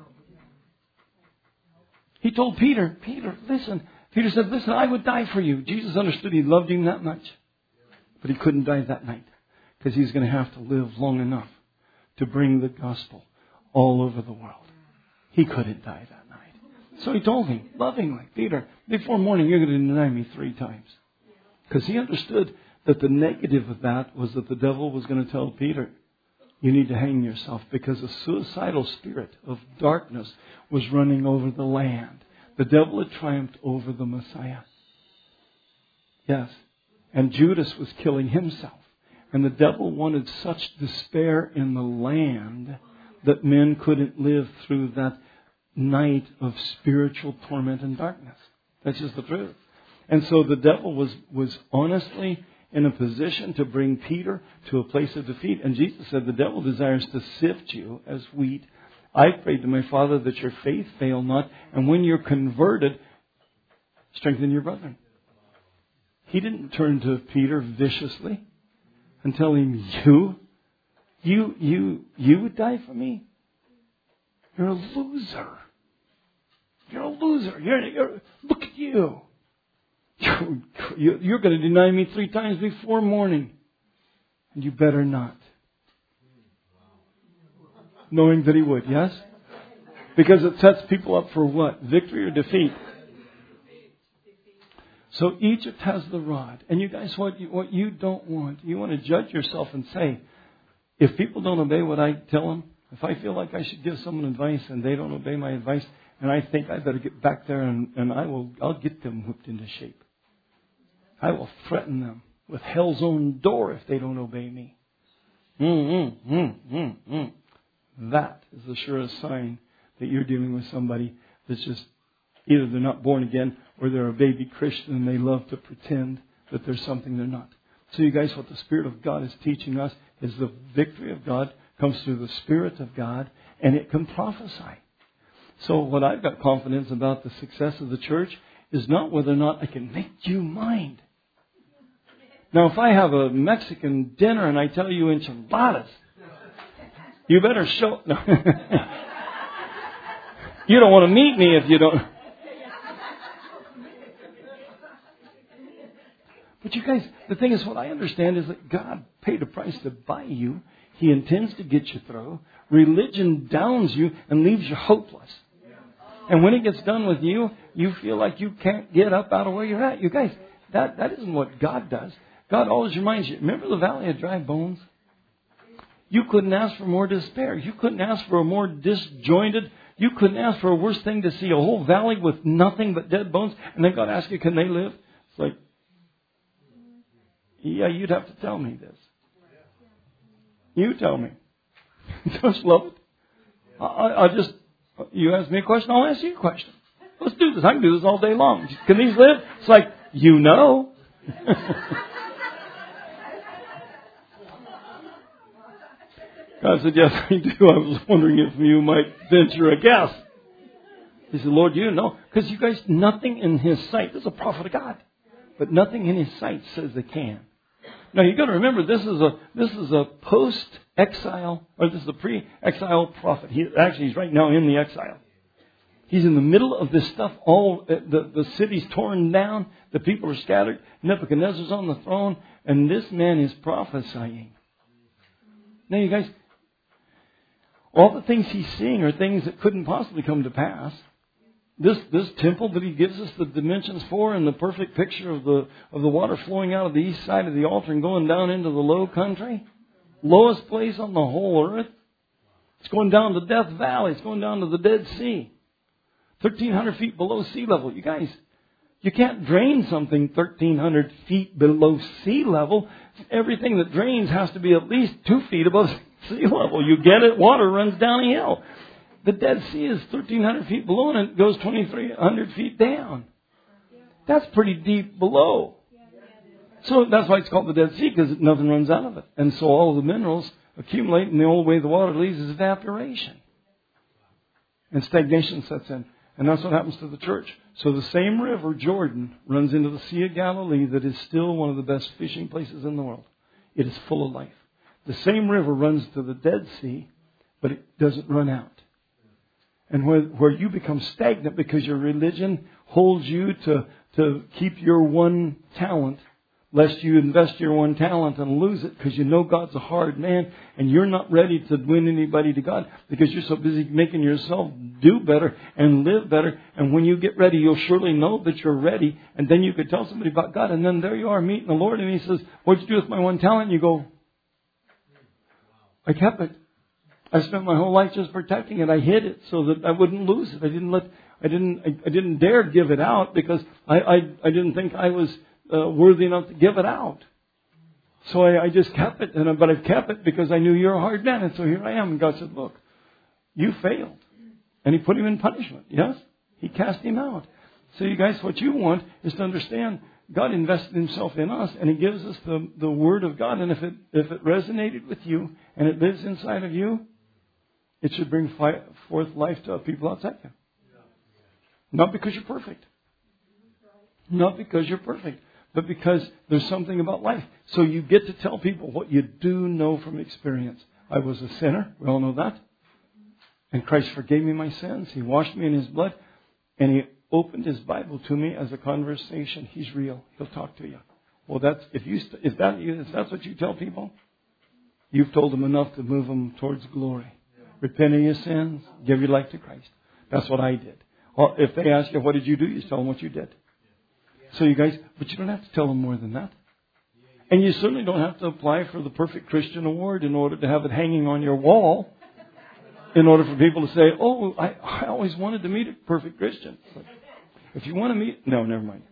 He told Peter, listen. Peter said, listen, I would die for you. Jesus understood he loved him that much. But he couldn't die that night. Because he's going to have to live long enough to bring the gospel all over the world. He couldn't die that night. So he told him, lovingly, Peter, before morning you're going to deny me 3 times. Because he understood that the negative of that was that the devil was going to tell Peter, you need to hang yourself. Because a suicidal spirit of darkness was running over the land. The devil had triumphed over the Messiah. Yes. And Judas was killing himself. And the devil wanted such despair in the land that men couldn't live through that night of spiritual torment and darkness. That's just the truth. And so the devil was honestly in a position to bring Peter to a place of defeat. And Jesus said, the devil desires to sift you as wheat. I prayed to my Father that your faith fail not. And when you're converted, strengthen your brethren. He didn't turn to Peter viciously and tell him, you would die for me? You're a loser. You're a loser. Look at you. You're going to deny me 3 times before morning. And you better not. Knowing that he would, yes? Because it sets people up for what? Victory or defeat? So Egypt has the rod. And you guys, what you don't want, you want to judge yourself and say, if people don't obey what I tell them, if I feel like I should give someone advice and they don't obey my advice, and I think I better get back there and I'll get them whipped into shape. I will threaten them with hell's own door if they don't obey me. That is the surest sign that you're dealing with somebody that's just either they're not born again or they're a baby Christian and they love to pretend that there's something they're not. So you guys, what the Spirit of God is teaching us is the victory of God comes through the Spirit of God, and it can prophesy. So what I've got confidence about the success of the church is not whether or not I can make you mine. Now, if I have a Mexican dinner and I tell you enchiladas, you better show... No. You don't want to meet me if you don't... But you guys, the thing is, what I understand is that God paid a price to buy you. He intends to get you through. Religion downs you and leaves you hopeless. And when it gets done with you, you feel like you can't get up out of where you're at. You guys, that isn't what God does. God always reminds you. Remember the valley of dry bones? You couldn't ask for more despair. You couldn't ask for a more disjointed. You couldn't ask for a worse thing to see a whole valley with nothing but dead bones. And then God asks you, can they live? It's like, yeah, you'd have to tell me this. You tell me. Don't you love it? You ask me a question, I'll ask you a question. Let's do this. I can do this all day long. Can these live? It's like, you know. God said, yes, I do. I was wondering if you might venture a guess. He said, Lord, you know. Because you guys, nothing in His sight, this is a prophet of God, but nothing in His sight says they can. Now you've got to remember, this is a post-exile, or this is a pre-exile prophet. He's right now in the exile. He's in the middle of this stuff. All the city's torn down. The people are scattered. Nebuchadnezzar's on the throne. And this man is prophesying. Now, you guys, all the things he's seeing are things that couldn't possibly come to pass. This temple that he gives us the dimensions for, and the perfect picture of the water flowing out of the east side of the altar and going down into the low country. Lowest place on the whole earth. It's going down to Death Valley. It's going down to the Dead Sea. 1,300 feet below sea level. You guys, you can't drain something 1,300 feet below sea level. Everything that drains has to be at least 2 feet above sea level. You get it? Water runs down a hill. The Dead Sea is 1,300 feet below and it goes 2,300 feet down. That's pretty deep below. So that's why it's called the Dead Sea, because nothing runs out of it. And so all of the minerals accumulate, and the only way the water leaves is evaporation. And stagnation sets in. And that's what happens to the church. So the same river, Jordan, runs into the Sea of Galilee that is still one of the best fishing places in the world. It is full of life. The same river runs to the Dead Sea, but it doesn't run out. And where you become stagnant because your religion holds you to keep your one talent, lest you invest your one talent and lose it because you know God's a hard man and you're not ready to win anybody to God because you're so busy making yourself do better and live better. And when you get ready, you'll surely know that you're ready. And then you could tell somebody about God. And then there you are meeting the Lord. And He says, what'd you do with my one talent? And you go, I kept it. I spent my whole life just protecting it. I hid it so that I wouldn't lose it. I didn't dare give it out because I didn't think I was worthy enough to give it out. So I just kept it. But I've kept it because I knew you're a hard man. And so here I am. And God said, look, you failed. And He put him in punishment. Yes? He cast him out. So you guys, what you want is to understand God invested Himself in us, and He gives us the Word of God. And if it resonated with you and it lives inside of you, it should bring forth life to people outside you. Not because you're perfect. Not because you're perfect, but because there's something about life. So you get to tell people what you do know from experience. I was a sinner. We all know that. And Christ forgave me my sins. He washed me in His blood. And He opened His Bible to me as a conversation. He's real. He'll talk to you. Well, if that's what you tell people, you've told them enough to move them towards glory. Repent of your sins. Give your life to Christ. That's what I did. Or if they ask you, what did you do? You tell them what you did. So you guys, but you don't have to tell them more than that. And you certainly don't have to apply for the Perfect Christian Award in order to have it hanging on your wall. In order for people to say, oh, I always wanted to meet a perfect Christian. But if you want to meet... No, never mind.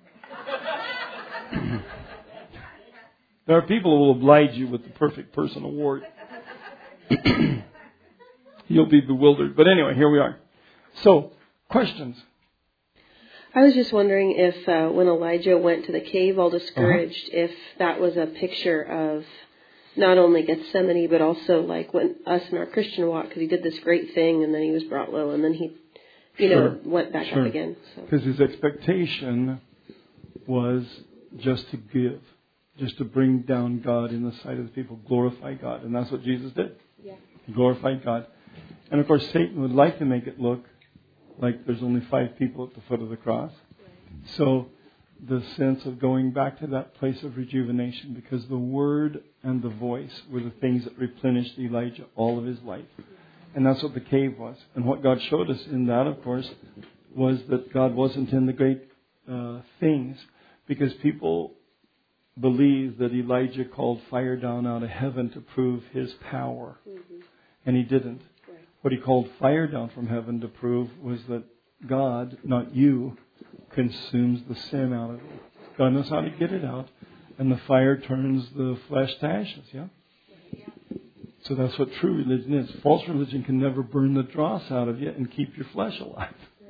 There are people who will oblige you with the Perfect Person Award. You'll be bewildered. But anyway, here we are. So, questions? I was just wondering if when Elijah went to the cave all discouraged, if that was a picture of not only Gethsemane, but also like when us in our Christian walk, because he did this great thing and then he was brought low and then he, went back up again. Because his expectation was just to give, just to bring down God in the sight of the people, glorify God. And that's what Jesus did. Yeah. He glorified God. And of course, Satan would like to make it look like there's only 5 people at the foot of the cross. Right. So the sense of going back to that place of rejuvenation, because the word and the voice were the things that replenished Elijah all of his life. And that's what the cave was. And what God showed us in that, of course, was that God wasn't in the great things, because people believe that Elijah called fire down out of heaven to prove His power. Mm-hmm. And He didn't. Right. What He called fire down from heaven to prove was that God, not you, consumes the sin out of you. God knows how to get it out. And the fire turns the flesh to ashes, yeah? So that's what true religion is. False religion can never burn the dross out of you and keep your flesh alive.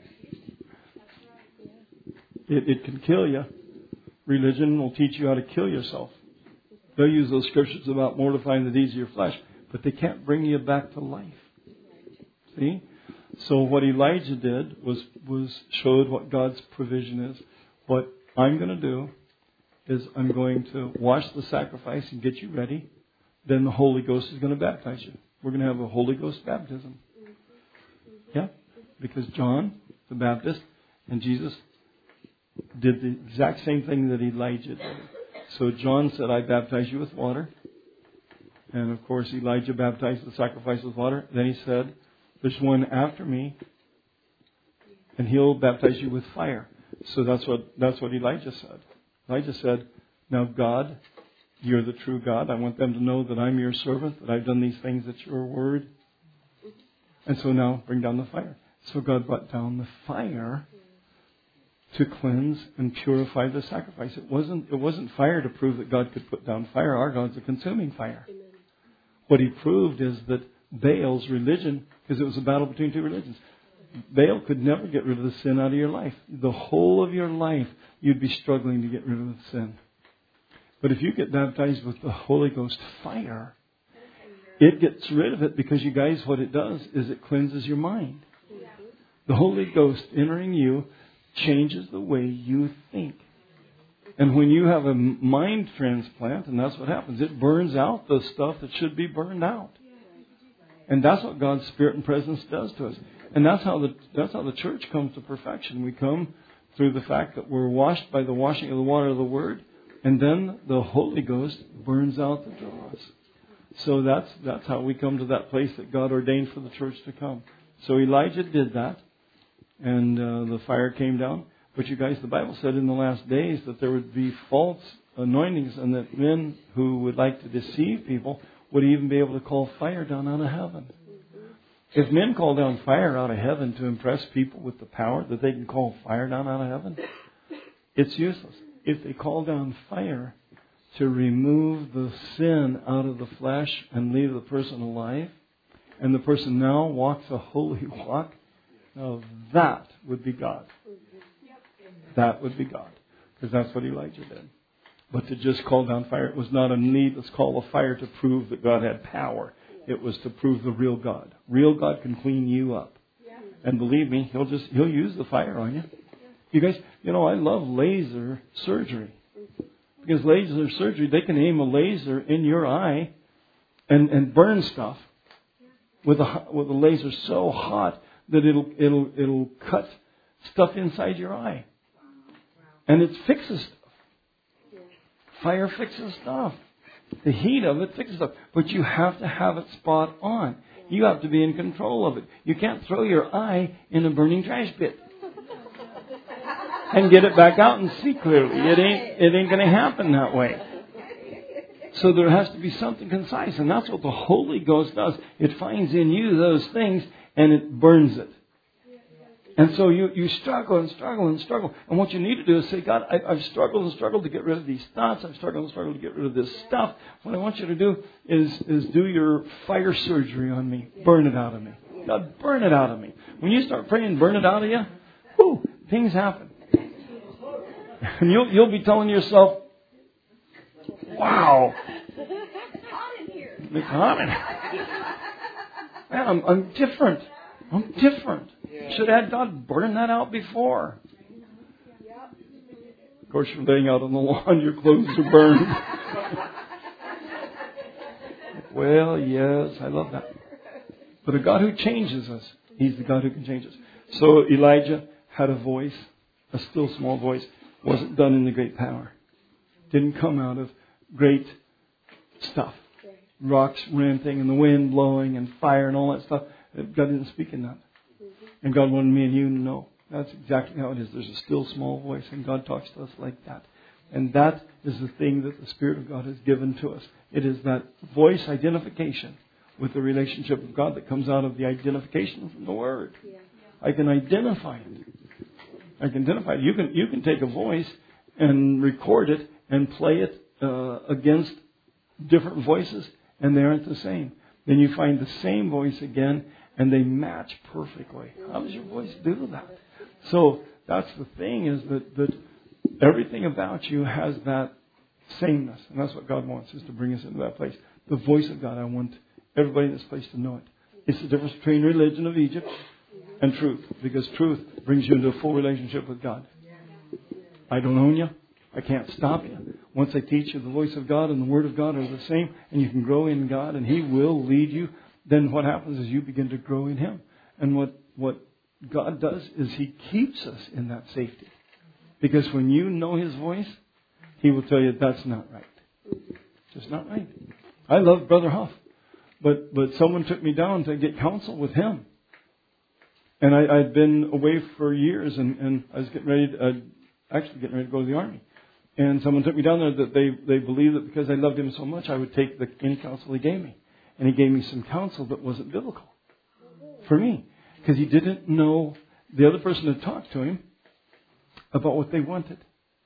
It can kill you. Religion will teach you how to kill yourself. They'll use those scriptures about mortifying the deeds of your flesh, but they can't bring you back to life. See? So what Elijah did was showed what God's provision is. What I'm going to do is I'm going to wash the sacrifice and get you ready. Then the Holy Ghost is going to baptize you. We're going to have a Holy Ghost baptism. Yeah? Because John the Baptist, and Jesus did the exact same thing that Elijah did. So John said, I baptize you with water. And of course, Elijah baptized the sacrifice with water. Then he said, there's one after me, and he'll baptize you with fire. So that's what Elijah said. Elijah said, now God, you're the true God. I want them to know that I'm your servant, that I've done these things at your word. And so now bring down the fire. So God brought down the fire to cleanse and purify the sacrifice. It wasn't fire to prove that God could put down fire. Our God's a consuming fire. Amen. What he proved is that Baal's religion, because it was a battle between two religions, Baal could never get rid of the sin out of your life. The whole of your life, you'd be struggling to get rid of the sin. But if you get baptized with the Holy Ghost fire, it gets rid of it, because you guys, what it does is it cleanses your mind. The Holy Ghost entering you changes the way you think. And when you have a mind transplant, and that's what happens, it burns out the stuff that should be burned out. And that's what God's Spirit and presence does to us. And that's how the church comes to perfection. We come through the fact that we're washed by the washing of the water of the Word, and then the Holy Ghost burns out the dross. So that's how we come to that place that God ordained for the church to come. So Elijah did that, and the fire came down. But you guys, the Bible said in the last days that there would be false anointings, and that men who would like to deceive people would even be able to call fire down out of heaven. If men call down fire out of heaven to impress people with the power that they can call fire down out of heaven, it's useless. If they call down fire to remove the sin out of the flesh and leave the person alive, and the person now walks a holy walk, now that would be God. That would be God. Because that's what Elijah did. But to just call down fire, it was not a needless call of fire to prove that God had power. It was to prove the real God. Real God can clean you up. And believe me, He'll use the fire on you. You guys, I love laser surgery. Because laser surgery, they can aim a laser in your eye and burn stuff with a laser so hot that it'll cut stuff inside your eye. And it fixes stuff. Fire fixes stuff. The heat of it fixes stuff. But you have to have it spot on. You have to be in control of it. You can't throw your eye in a burning trash pit and get it back out and see clearly. It ain't going to happen that way. So there has to be something concise. And that's what the Holy Ghost does. It finds in you those things and it burns it. And so you struggle and struggle and struggle. And what you need to do is say, God, I've struggled and struggled to get rid of these thoughts. I've struggled and struggled to get rid of this stuff. What I want you to do is do your fire surgery on me. Burn it out of me. God, burn it out of me. When you start praying, burn it out of you, whoo, things happen. And you'll be telling yourself, wow, it's hot in here. Man, I'm different. I'm different. Should have had God burn that out before. Of course, you're laying out on the lawn, your clothes are burned. Well, yes, I love that. But a God who changes us, He's the God who can change us. So Elijah had a voice, a still small voice. Wasn't done in the great power. Didn't come out of great stuff. Rocks renting and the wind blowing and fire and all that stuff. God didn't speak in that. And God wanted me and you to know that's exactly how it is. There's a still small voice, and God talks to us like that. And that is the thing that the Spirit of God has given to us. It is that voice identification with the relationship of God that comes out of the identification from the Word. I can identify it. I can identify it. You can take a voice and record it and play it against different voices, and they aren't the same. Then you find the same voice again, and they match perfectly. How does your voice do that? So that's the thing, is that everything about you has that sameness. And that's what God wants, is to bring us into that place. The voice of God, I want everybody in this place to know it. It's the difference between religion of Egypt and truth. Because truth brings you into a full relationship with God. I don't own you. I can't stop you. Once I teach you the voice of God and the Word of God are the same, and you can grow in God and He will lead you, then what happens is you begin to grow in Him. And what God does is He keeps us in that safety. Because when you know His voice, He will tell you that's not right. Just not right. I love Brother Huff. But someone took me down to get counsel with him. And I'd been away for years, and I was getting ready to go to the Army. And someone took me down there that they believed that because I loved him so much, I would take any counsel he gave me. And he gave me some counsel that wasn't biblical for me. Because he didn't know the other person had talked to him about what they wanted.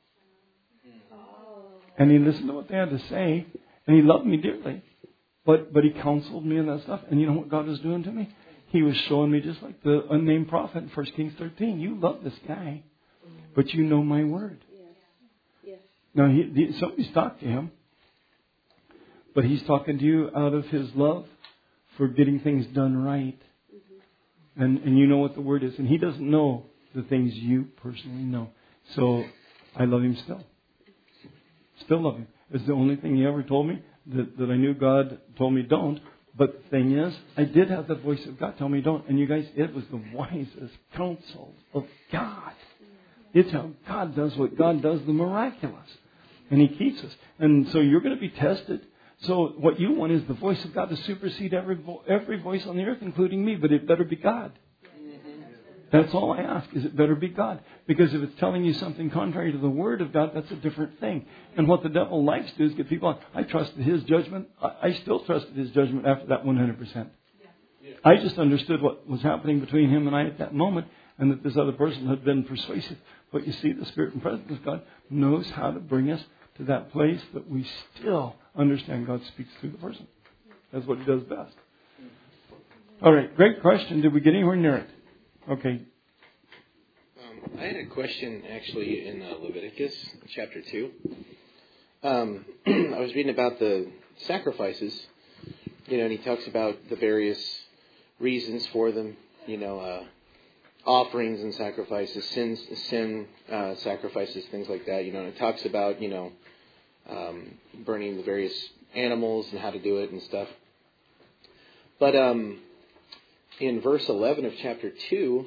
And he listened to what they had to say, and he loved me dearly. But he counseled me and that stuff. And you know what God was doing to me? He was showing me just like the unnamed prophet in 1 Kings 13. You love this guy, but you know my word. Yes. Now, somebody's talked to him, but he's talking to you out of his love for getting things done right. Mm-hmm. And you know what the word is. And he doesn't know the things you personally know. So I love him still. Still love him. It's the only thing he ever told me that I knew God told me don't. But the thing is, I did have the voice of God tell me don't. And you guys, it was the wisest counsel of God. It's how God does what God does, the miraculous. And He keeps us. And so you're going to be tested. So what you want is the voice of God to supersede every voice on the earth, including me. But it better be God. That's all I ask, is it better be God. Because if it's telling you something contrary to the Word of God, that's a different thing. And what the devil likes to do is get people on. I trusted his judgment. I still trusted his judgment after that 100%. I just understood what was happening between him and I at that moment, and that this other person had been persuasive. But you see, the Spirit and presence of God knows how to bring us to that place that we still understand God speaks through the person. That's what He does best. All right, great question. Did we get anywhere near it? Okay. I had a question actually in Leviticus chapter 2. I was reading about the sacrifices, and he talks about the various reasons for them, offerings and sacrifices, sin sacrifices, things like that, and it talks about, burning the various animals and how to do it and stuff. But in verse 11 of chapter 2,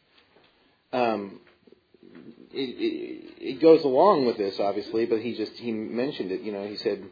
it goes along with this, obviously, but he mentioned it. He said,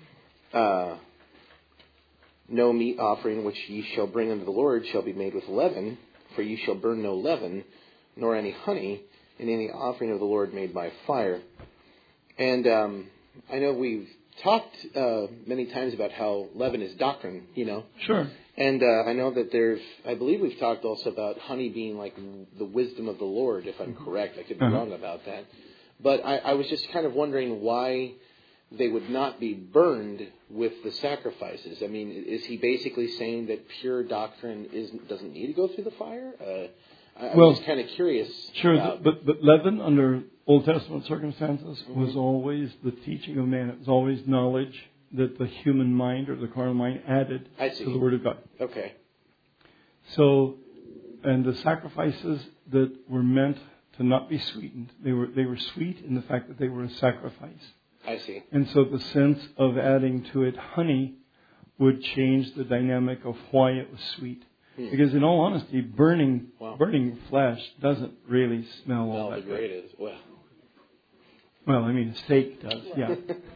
"No meat offering which ye shall bring unto the Lord shall be made with leaven, for ye shall burn no leaven, nor any honey in any offering of the Lord made by fire." And I know we've talked many times about how leaven is doctrine, Sure. And I know that I believe we've talked also about honey being like the wisdom of the Lord, if I'm correct. I could be wrong about that. But I was just kind of wondering why they would not be burned with the sacrifices. I mean, is he basically saying that pure doctrine doesn't need to go through the fire? I was just kind of curious. Sure, but leaven under Old Testament circumstances was always the teaching of man. It was always knowledge that the human mind or the carnal mind added to the Word of God. Okay. So, and the sacrifices that were meant to not be sweetened, they were sweet in the fact that they were a sacrifice. I see. And so the sense of adding to it honey would change the dynamic of why it was sweet. Because in all honesty, burning flesh doesn't really smell all that great as well. Well, I mean, a steak does, yeah.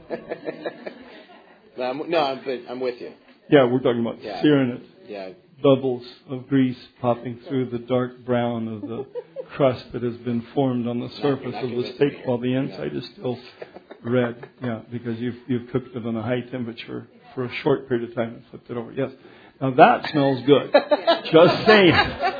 I'm with you. Yeah, we're talking about searing it. Yeah. Bubbles of grease popping through the dark brown of the crust that has been formed on the surface of the steak while the inside is still red. Yeah, because you've cooked it on a high temperature for a short period of time and flipped it over. Yes. Now that smells good. Just saying.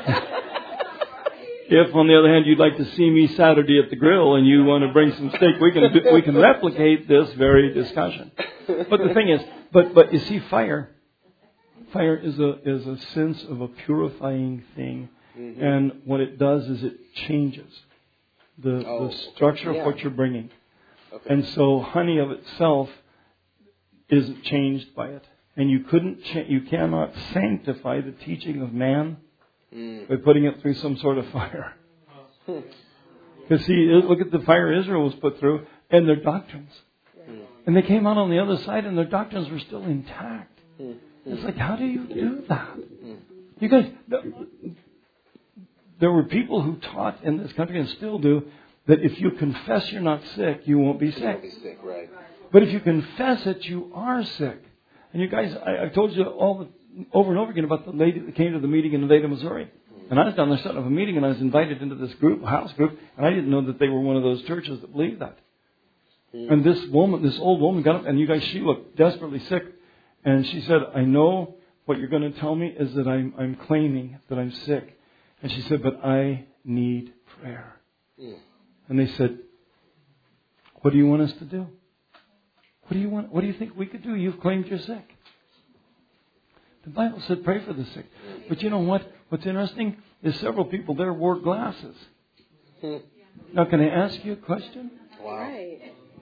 If, on the other hand, you'd like to see me Saturday at the grill and you want to bring some steak, we can replicate this very discussion. But the thing is, but you see, fire is a sense of a purifying thing, and what it does is it changes the structure of what you're bringing, and so honey of itself isn't changed by it, and you cannot sanctify the teaching of man by putting it through some sort of fire. Because see, look at the fire Israel was put through, and their doctrines. And they came out on the other side, and their doctrines were still intact. It's like, how do you do that? You guys, there were people who taught in this country and still do that if you confess you're not sick, you won't be sick. You won't be sick, right? But if you confess it, you are sick. And you guys, I've told you over and over again about the lady that came to the meeting in Nevada, Missouri. And I was down there setting up a meeting, and I was invited into this group, a house group, and I didn't know that they were one of those churches that believed that. And this old woman got up, and you guys, she looked desperately sick. And she said, I know what you're going to tell me is that I'm claiming that I'm sick. And she said, but I need prayer. And they said, what do you want us to do? What do you think we could do? You've claimed you're sick. The Bible said pray for the sick. But you know what? What's interesting is several people there wore glasses. Now, can I ask you a question? Wow. Right.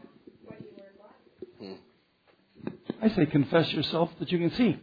I say confess yourself that you can see.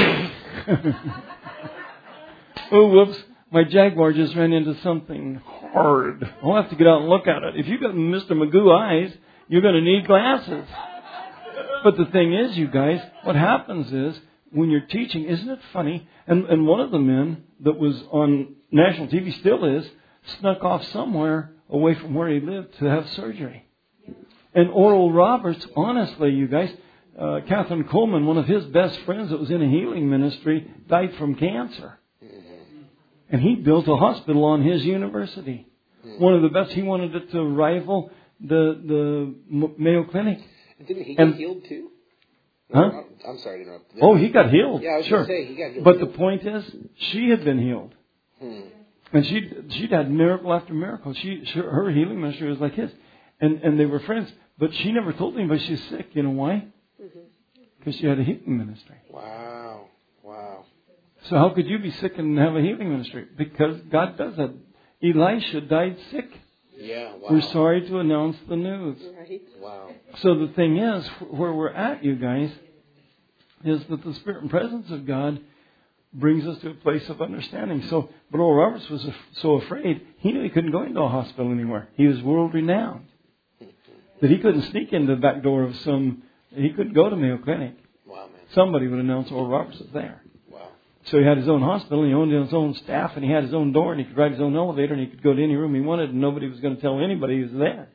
Oh, whoops. My Jaguar just ran into something hard. I'll have to get out and look at it. If you've got Mr. Magoo eyes, you're going to need glasses. But the thing is, you guys, what happens is, when you're teaching, isn't it funny? And one of the men that was on national TV, still is, snuck off somewhere away from where he lived to have surgery. And Oral Roberts, honestly, you guys, Catherine Coleman, one of his best friends that was in a healing ministry, died from cancer. And he built a hospital on his university. One of the best. He wanted it to rival the Mayo Clinic. Didn't he get healed too? Huh? I'm sorry to interrupt. Oh, he got healed. Yeah, I was sure. going to say he got healed. But the point is, she had been healed. And she'd had miracle after miracle. Her healing ministry was like his. And they were friends. But she never told anybody she's sick. You know why? Because she had a healing ministry. Wow. So how could you be sick and have a healing ministry? Because God does that. Elisha died sick. Yeah, wow. We're sorry to announce the news. Right. Wow. So the thing is, where we're at, you guys, is that the Spirit and presence of God brings us to a place of understanding. So, but Oral Roberts was so afraid, he knew he couldn't go into a hospital anywhere. He was world renowned. That he couldn't sneak into the back door of he couldn't go to Mayo Clinic. Wow, man. Somebody would announce Oral Roberts was there. Wow. So he had his own hospital, and he owned his own staff, and he had his own door, and he could ride his own elevator, and he could go to any room he wanted, and nobody was going to tell anybody he was there.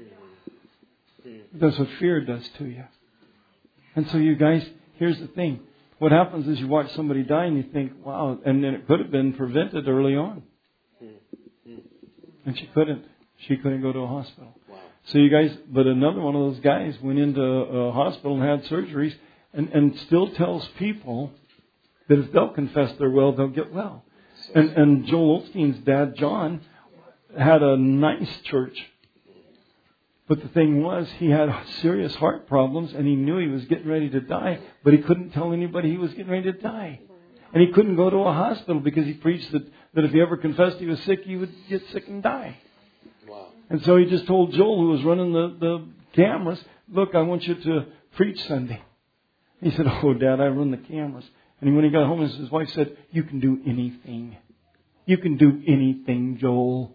That's what fear does to you. And so you guys, here's the thing. What happens is you watch somebody die, and you think, wow, and then it could have been prevented early on. And she couldn't. She couldn't go to a hospital. Wow. So you guys, but another one of those guys went into a hospital and had surgeries, and still tells people that if they'll confess they're well, they'll get well. And Joel Osteen's dad, John, had a nice church. But the thing was, he had serious heart problems, and he knew he was getting ready to die, but he couldn't tell anybody he was getting ready to die. And he couldn't go to a hospital because he preached that if he ever confessed he was sick, he would get sick and die. Wow. And so he just told Joel, who was running the cameras, look, I want you to preach Sunday. He said, oh, Dad, I run the cameras. And when he got home, his wife said, you can do anything. You can do anything, Joel.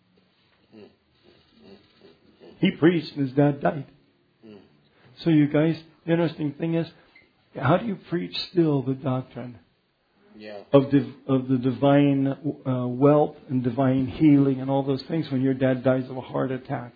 He preached and his dad died. So you guys, the interesting thing is, how do you preach still the doctrine of the divine wealth and divine healing and all those things when your dad dies of a heart attack?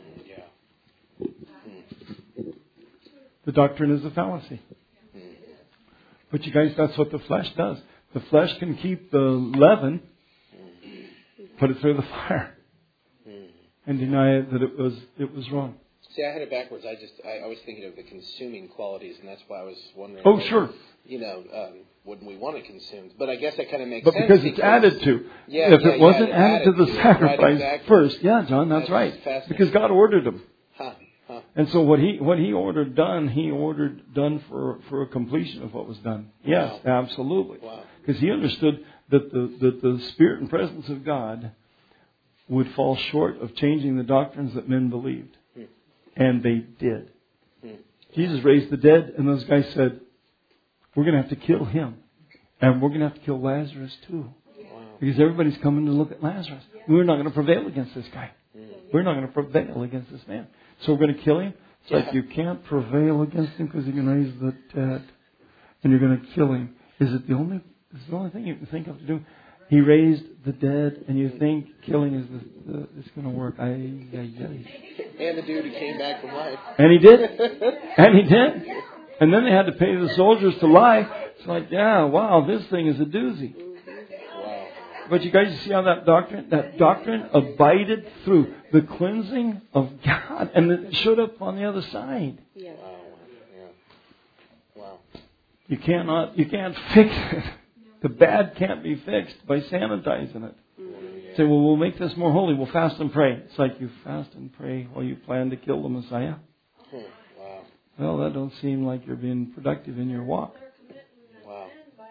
The doctrine is a fallacy. But you guys, that's what the flesh does. The flesh can keep the leaven, put it through the fire, and deny it that it was wrong. See, I had it backwards. I was thinking of the consuming qualities, and that's why I was wondering. Oh, sure. Wouldn't we want it consumed? But I guess that kind of makes sense. But because it's added to. If it wasn't added to the sacrifice right, exactly. First, John, that's right. Because God ordered them. And so what he ordered done for a completion of what was done. Yes, wow. Absolutely. Because he understood that the Spirit and presence of God would fall short of changing the doctrines that men believed. And they did. Jesus raised the dead, and those guys said, we're going to have to kill him. And we're going to have to kill Lazarus too. Because everybody's coming to look at Lazarus. We're not going to prevail against this guy. We're not going to prevail against this man. So we're going to kill him. It's like you can't prevail against him because he can raise the dead. And you're going to kill him. Is the only thing you can think of to do? He raised the dead, and you think killing is going to work. And the dude who came back from life. And he did. And he did. And then they had to pay the soldiers to lie. It's like, yeah, wow, this thing is a doozy. Wow. But you guys see how that doctrine abided through the cleansing of God, and it showed up on the other side. Yeah. Wow. Yeah. Wow. You can't fix it. The bad can't be fixed by sanitizing it. Say, well, we'll make this more holy. We'll fast and pray. It's like you fast and pray while you plan to kill the Messiah. Wow. Well, that don't seem like you're being productive in your walk. Wow.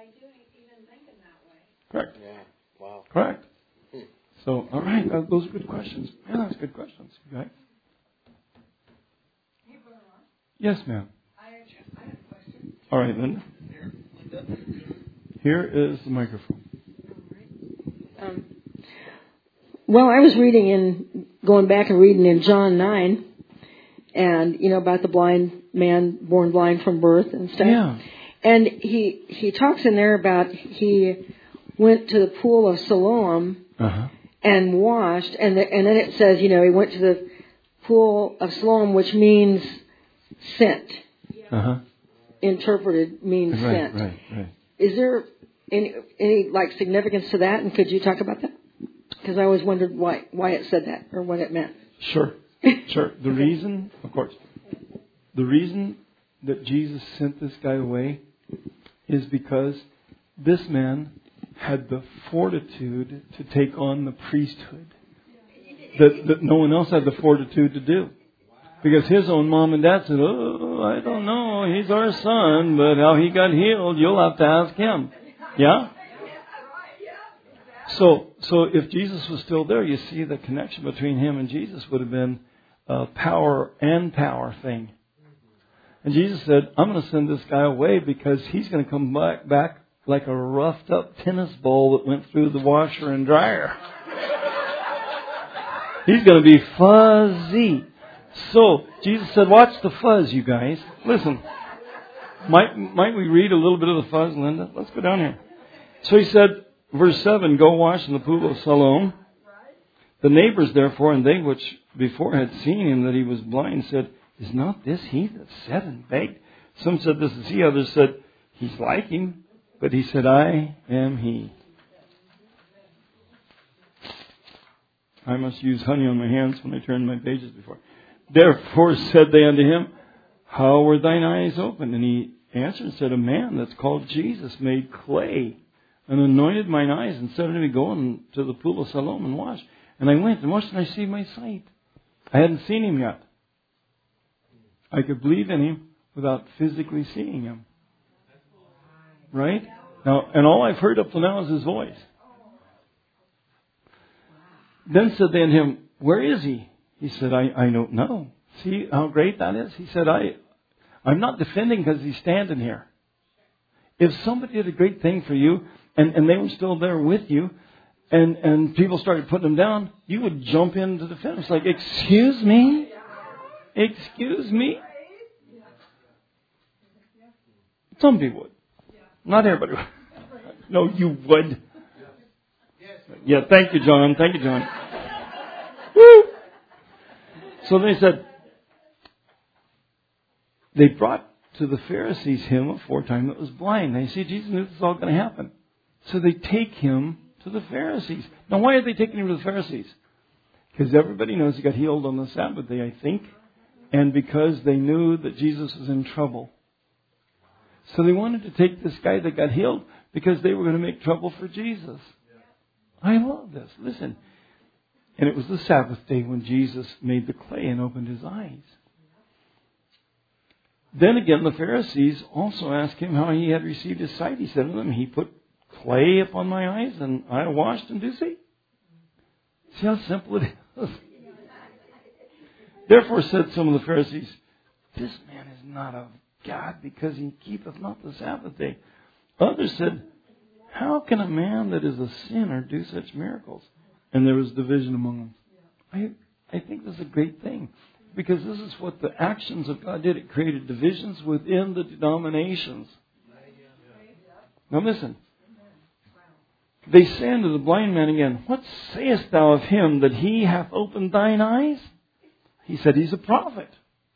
Correct. Yeah. Wow. Correct. So, all right, those are good questions. Yeah, that's good questions. Okay. Yes, ma'am. All right, Linda. Here is the microphone. Well, I was going back and reading in John 9, and about the blind man born blind from birth and stuff. Yeah. And he talks in there about he went to the pool of Siloam and washed, and then it says, he went to the pool of Siloam, which means sent. Interpreted means sent. Right. Is there any significance to that? And could you talk about that? Because I always wondered why it said that or what it meant. Sure. The reason, of course, the reason that Jesus sent this guy away is because this man had the fortitude to take on the priesthood that no one else had the fortitude to do. Because his own mom and dad said, oh, I don't know, he's our son, but how he got healed, you'll have to ask him. Yeah? So if Jesus was still there, you see the connection between him and Jesus would have been a power thing. And Jesus said, I'm going to send this guy away because he's going to come back like a roughed up tennis ball that went through the washer and dryer. He's going to be fuzzy. So Jesus said, watch the fuzz, you guys. Listen, might we read a little bit of the fuzz, Linda? Let's go down here. So he said, verse 7, go wash in the pool of Siloam. The neighbors, therefore, and they which before had seen him that he was blind, said, is not this he that said and begged? Some said, this is he. Others said, he's like him. But he said, I am he. I must use honey on my hands when I turn my pages before. Therefore said they unto him, how were thine eyes opened? And he answered and said, a man that's called Jesus made clay and anointed mine eyes and said unto me, go to the pool of Siloam and wash. And I went and washed and I received my sight. I hadn't seen him yet. I could believe in him without physically seeing him. Right? Now, and all I've heard up to now is his voice. Then said they unto him, where is he? He said, I don't know. See how great that is? He said, I'm not defending because he's standing here. If somebody did a great thing for you and they were still there with you and people started putting them down, you would jump in to defend them. It's like, excuse me? Excuse me? Some people would. Not everybody would. No, you would. Yeah, thank you, John. Thank you, John. Woo! So they said, they brought to the Pharisees him aforetime that was blind. Now you see, Jesus knew this was all going to happen. So they take him to the Pharisees. Now why are they taking him to the Pharisees? Because everybody knows he got healed on the Sabbath day, I think. And because they knew that Jesus was in trouble. So they wanted to take this guy that got healed because they were going to make trouble for Jesus. I love this. Listen. And it was the Sabbath day when Jesus made the clay and opened his eyes. Then again, the Pharisees also asked him how he had received his sight. He said to them, he put clay upon my eyes and I washed and do see. See how simple it is? Therefore said some of the Pharisees, this man is not of God because he keepeth not the Sabbath day. Others said, how can a man that is a sinner do such miracles? And there was division among them. I think this is a great thing. Because this is what the actions of God did. It created divisions within the denominations. Now listen. They say unto the blind man again, What sayest thou of him that he hath opened thine eyes? He said, He's a prophet.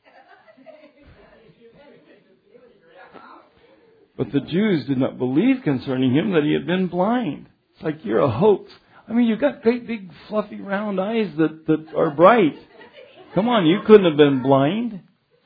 But the Jews did not believe concerning him that he had been blind. It's like, you're a hoax. I mean, you've got great big fluffy round eyes that are bright. Come on, you couldn't have been blind.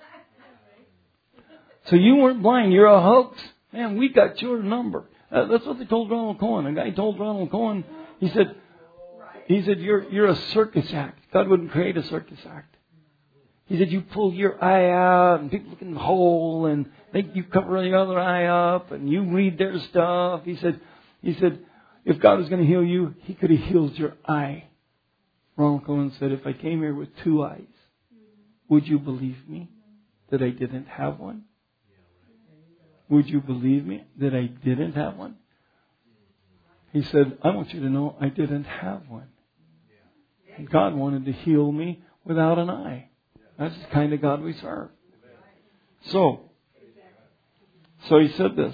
So you weren't blind, you're a hoax. Man, we got your number. That's what they told Ronald Cohen. A guy told Ronald Cohen, he said, you're a circus act. God wouldn't create a circus act. He said, you pull your eye out and people look in the hole and you cover the other eye up and you read their stuff. He said, if God was going to heal you, He could have healed your eye. Ronald Cohen said, if I came here with 2 eyes, would you believe me that I didn't have one? Would you believe me that I didn't have one? He said, I want you to know I didn't have one. And God wanted to heal me without an eye. That's the kind of God we serve. So he said this.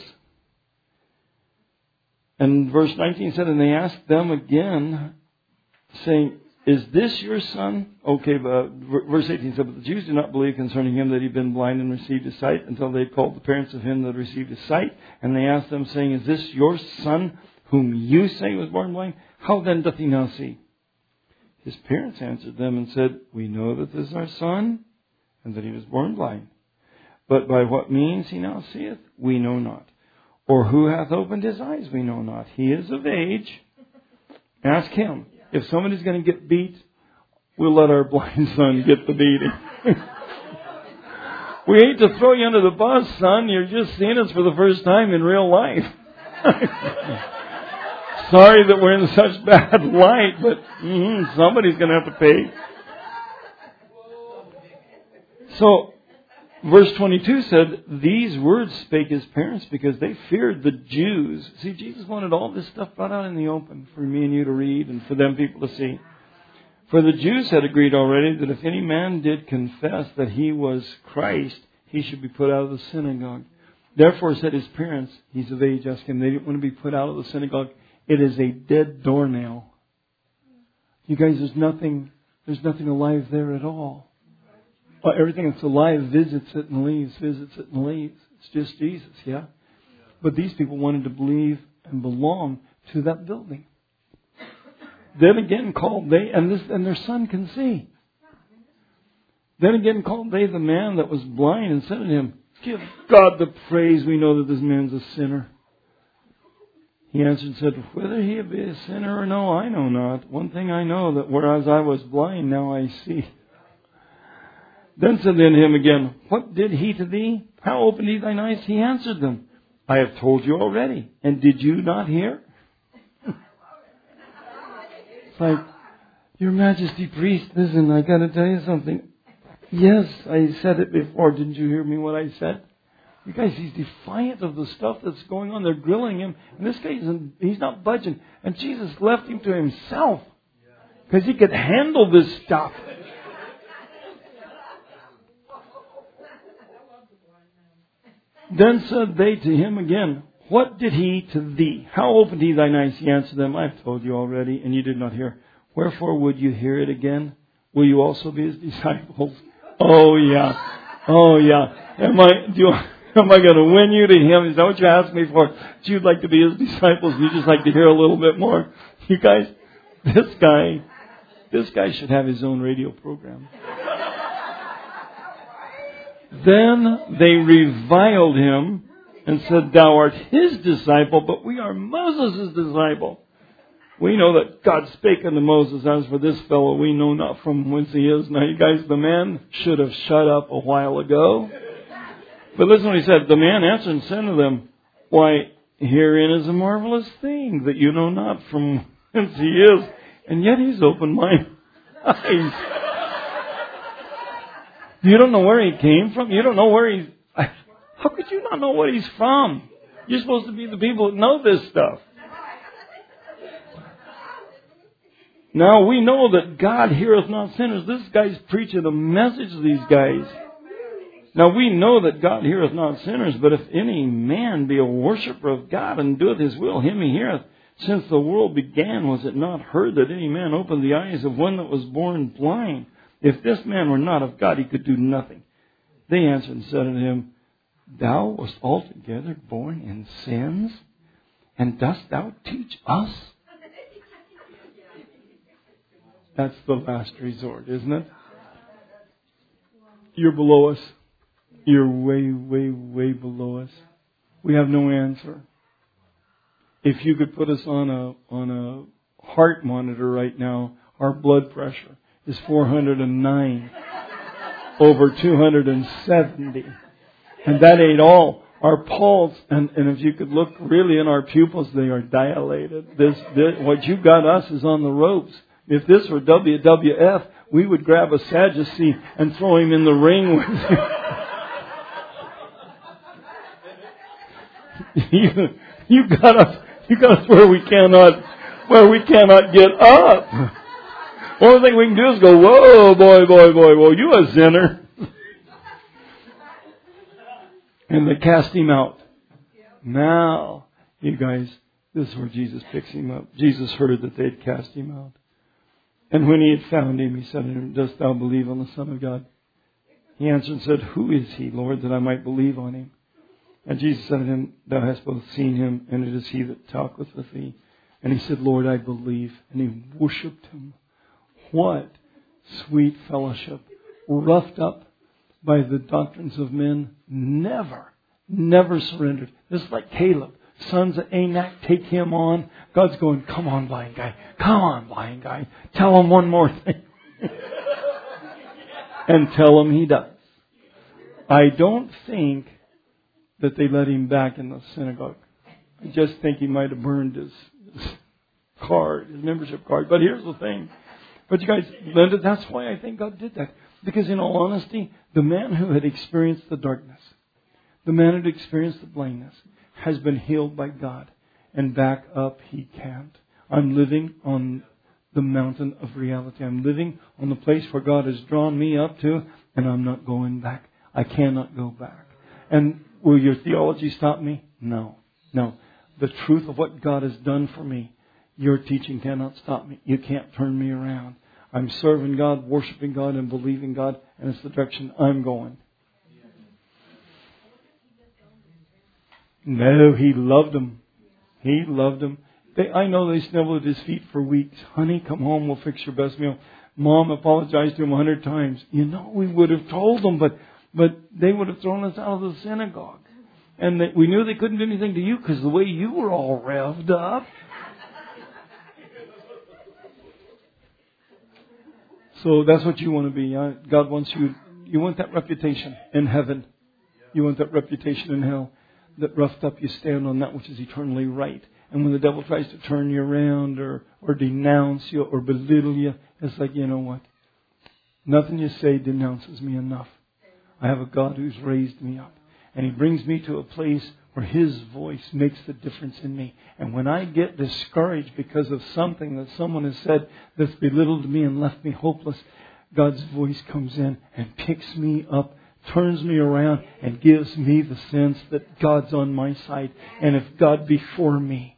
And verse 19 said, and they asked them again, saying, Is this your son? Okay, verse 18 said, but the Jews did not believe concerning him that he had been blind and received his sight until they had called the parents of him that received his sight. And they asked them, saying, Is this your son whom you say was born blind? How then doth he now see? His parents answered them and said, We know that this is our son, and that he was born blind. But by what means he now seeth, we know not. Or who hath opened his eyes, we know not. He is of age. Ask him. If somebody's going to get beat, we'll let our blind son get the beating. We hate to throw you under the bus, son. You're just seeing us for the first time in real life. Sorry that we're in such bad light, but somebody's going to have to pay. So, verse 22 said, These words spake his parents because they feared the Jews. See, Jesus wanted all this stuff brought out in the open for me and you to read and for them people to see. For the Jews had agreed already that if any man did confess that he was Christ, he should be put out of the synagogue. Therefore said his parents, he's of age, ask him, they didn't want to be put out of the synagogue. It is a dead doornail. You guys, there's nothing alive there at all. Well, everything that's alive visits it and leaves, visits it and leaves. It's just Jesus, yeah? But these people wanted to believe and belong to that building. Then again called they, and their son can see. Then again called they the man that was blind and said to him, Give God the praise, we know that this man's a sinner. He answered and said, Whether he be a sinner or no, I know not. One thing I know, that whereas I was blind, now I see. Then said they unto him again, What did he to thee? How opened he thine eyes? He answered them, I have told you already. And did you not hear? It's like, Your Majesty, priest, listen, I got to tell you something. Yes, I said it before. Didn't you hear me what I said? You guys, he's defiant of the stuff that's going on. They're grilling him. And this guy, he's not budging. And Jesus left him to himself. Because he could handle this stuff. Then said they to him again, What did he to thee? How opened he thine eyes? He answered them, I have told you already, and you did not hear. Wherefore would you hear it again? Will you also be his disciples? Oh yeah. Oh yeah. Am I going to win you to him? Is that what you asked me for? That you'd like to be his disciples and you just like to hear a little bit more? You guys, this guy should have his own radio program. Then they reviled him and said, Thou art his disciple, but we are Moses' disciple. We know that God spake unto Moses, as for this fellow, we know not from whence he is. Now, you guys, the man should have shut up a while ago. But listen what he said. The man answered and said to them, Why, herein is a marvelous thing, that you know not from whence he is, and yet he's opened my eyes. You don't know where he came from? You don't know where he's... How could you not know where he's from? You're supposed to be the people that know this stuff. Now we know that God heareth not sinners. This guy's preaching a message to these guys. Now we know that God heareth not sinners, but if any man be a worshipper of God and doeth his will, him he heareth. Since the world began, was it not heard that any man opened the eyes of one that was born blind? If this man were not of God, he could do nothing. They answered and said unto him, Thou wast altogether born in sins, and dost thou teach us? That's the last resort, isn't it? You're below us. You're way, way, way below us. We have no answer. If you could put us on a heart monitor right now, our blood pressure is 409 over 270. And that ain't all. Our pulse, and if you could look really in our pupils, they are dilated. This, what you got us is on the ropes. If this were WWF, we would grab a Sadducee and throw him in the ring with you. You got us where we cannot get up. Only thing we can do is go, whoa, boy, you a sinner. And they cast him out. Now, you guys, this is where Jesus picks him up. Jesus heard that they had cast him out. And when he had found him, he said to him, Dost thou believe on the Son of God? He answered and said, Who is he, Lord, that I might believe on him? And Jesus said to him, Thou hast both seen him, and it is he that talketh with thee. And he said, Lord, I believe. And he worshipped him. What sweet fellowship. Roughed up by the doctrines of men, never surrendered. This is like Caleb. Sons of Anak, take him on. God's going, come on, blind guy. Come on, blind guy. Tell him one more thing. And tell him he does. I don't think that they let him back in the synagogue. I just think he might have burned his card, his membership card. But here's the thing. But you guys, Linda, that's why I think God did that. Because in all honesty, the man who had experienced the darkness, the man who had experienced the blindness, has been healed by God. And back up he can't. I'm living on the mountain of reality. I'm living on the place where God has drawn me up to, and I'm not going back. I cannot go back. And will your theology stop me? No. The truth of what God has done for me, your teaching cannot stop me. You can't turn me around. I'm serving God, worshiping God, and believing God, and it's the direction I'm going. No, he loved them. He loved them. I know they snuggled at his feet for weeks. Honey, come home, we'll fix your best meal. Mom apologized to him 100 times. You know, we would have told them, but they would have thrown us out of the synagogue. And we knew they couldn't do anything to you because the way you were all revved up. So that's what you want to be. God wants you. You want that reputation in heaven. You want that reputation in hell. That roughed up you stand on that which is eternally right. And when the devil tries to turn you around or denounce you or belittle you, it's like, you know what? Nothing you say denounces me enough. I have a God who's raised me up. And He brings me to a place where His voice makes the difference in me. And when I get discouraged because of something that someone has said that's belittled me and left me hopeless, God's voice comes in and picks me up, turns me around, and gives me the sense that God's on my side. And if God be for me,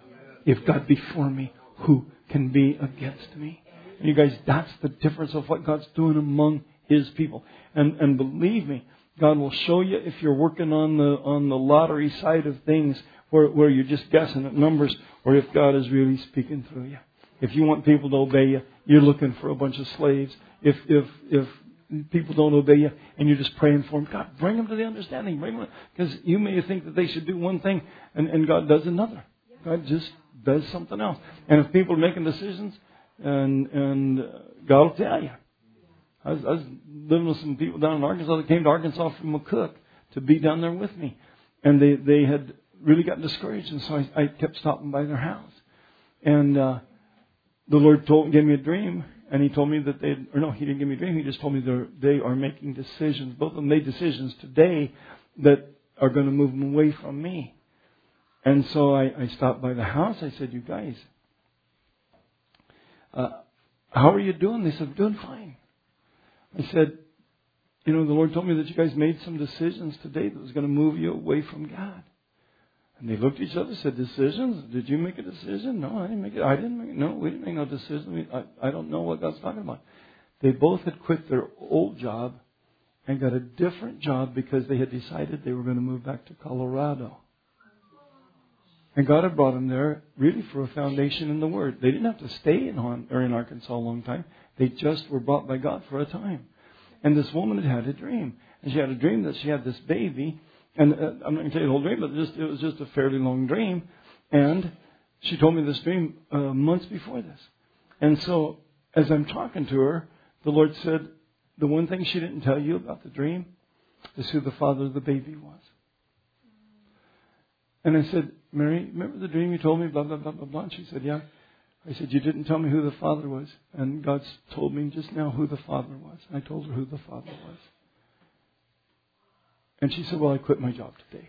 who can be against me? And you guys, that's the difference of what God's doing among His people. And believe me, God will show you if you're working on the lottery side of things where you're just guessing at numbers, or if God is really speaking through you. If you want people to obey you, you're looking for a bunch of slaves. If people don't obey you and you're just praying for them, God, bring them to the understanding. Bring them, because you may think that they should do one thing and God does another. God just does something else. And if people are making decisions, and God will tell you. I was living with some people down in Arkansas that came to Arkansas from McCook to be down there with me. And they had really gotten discouraged, and so I kept stopping by their house. And the Lord gave me a dream, and He told me that He didn't give me a dream. He just told me they are making decisions. Both of them made decisions today that are going to move them away from me. And so I stopped by the house. I said, you guys, how are you doing? They said, doing fine. I said, the Lord told me that you guys made some decisions today that was going to move you away from God. And they looked at each other and said, decisions? Did you make a decision? No, I didn't make it. I didn't make it. No, we didn't make no decision. I don't know what God's talking about. They both had quit their old job and got a different job because they had decided they were going to move back to Colorado. And God had brought them there really for a foundation in the Word. They didn't have to stay in Arkansas a long time. They just were brought by God for a time. And this woman had a dream. And she had a dream that she had this baby. And I'm not going to tell you the whole dream, but it was just a fairly long dream. And she told me this dream months before this. And so as I'm talking to her, the Lord said, the one thing she didn't tell you about the dream is who the father of the baby was. And I said, Mary, remember the dream you told me, blah, blah, blah, blah, blah? And she said, yeah. I said, you didn't tell me who the father was. And God's told me just now who the father was. And I told her who the father was. And she said, well, I quit my job today.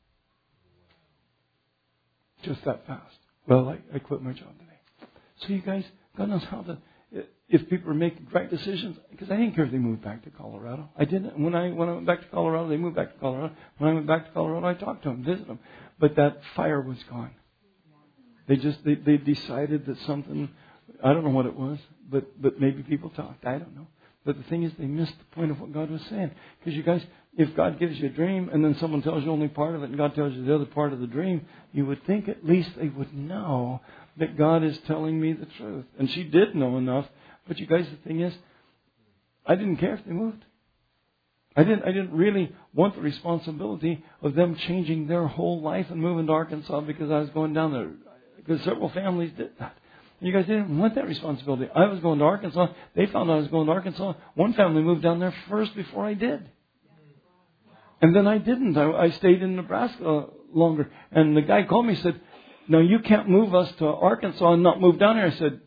Just that fast. Well, I quit my job today. So you guys, God knows how to, if people are making right decisions, because I didn't care if they moved back to Colorado. I didn't. When I went back to Colorado, they moved back to Colorado. When I went back to Colorado, I talked to them, visited them. But that fire was gone. They decided that something, I don't know what it was, but maybe people talked. I don't know. But the thing is, they missed the point of what God was saying. Because you guys, if God gives you a dream and then someone tells you only part of it and God tells you the other part of the dream, you would think at least they would know that God is telling me the truth. And she did know enough. But you guys, the thing is, I didn't care if they moved. I didn't really want the responsibility of them changing their whole life and moving to Arkansas because I was going down there. Because several families did that. You guys didn't want that responsibility. I was going to Arkansas. They found out I was going to Arkansas. One family moved down there first before I did. And then I didn't. I stayed in Nebraska longer. And the guy called me and said, no, you can't move us to Arkansas and not move down here. I said,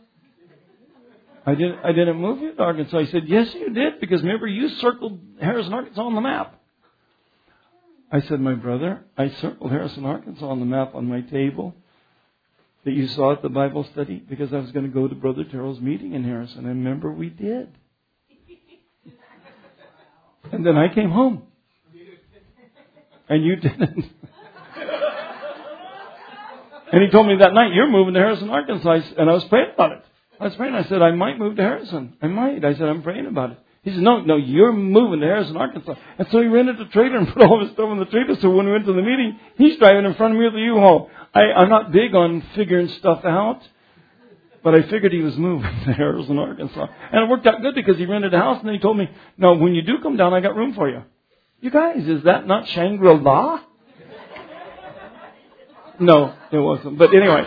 I didn't move you to Arkansas. He said, yes, you did. Because remember, you circled Harrison, Arkansas on the map. I said, my brother, I circled Harrison, Arkansas on the map on my table that you saw at the Bible study because I was going to go to Brother Terrell's meeting in Harrison. And remember, we did. And then I came home. And you didn't. And he told me that night, you're moving to Harrison, Arkansas. And I was praying about it. I was praying. I said, I might move to Harrison. I might. I said, I'm praying about it. He said, no, you're moving to Harrison, Arkansas. And so he rented a trailer and put all his stuff in the trailer. So when we went to the meeting, he's driving in front of me with the U-Haul. I'm not big on figuring stuff out, but I figured he was moving to Harrison, Arkansas. And it worked out good because he rented a house and then he told me, no, when you do come down, I got room for you. You guys, is that not Shangri-La? No, it wasn't. But anyway.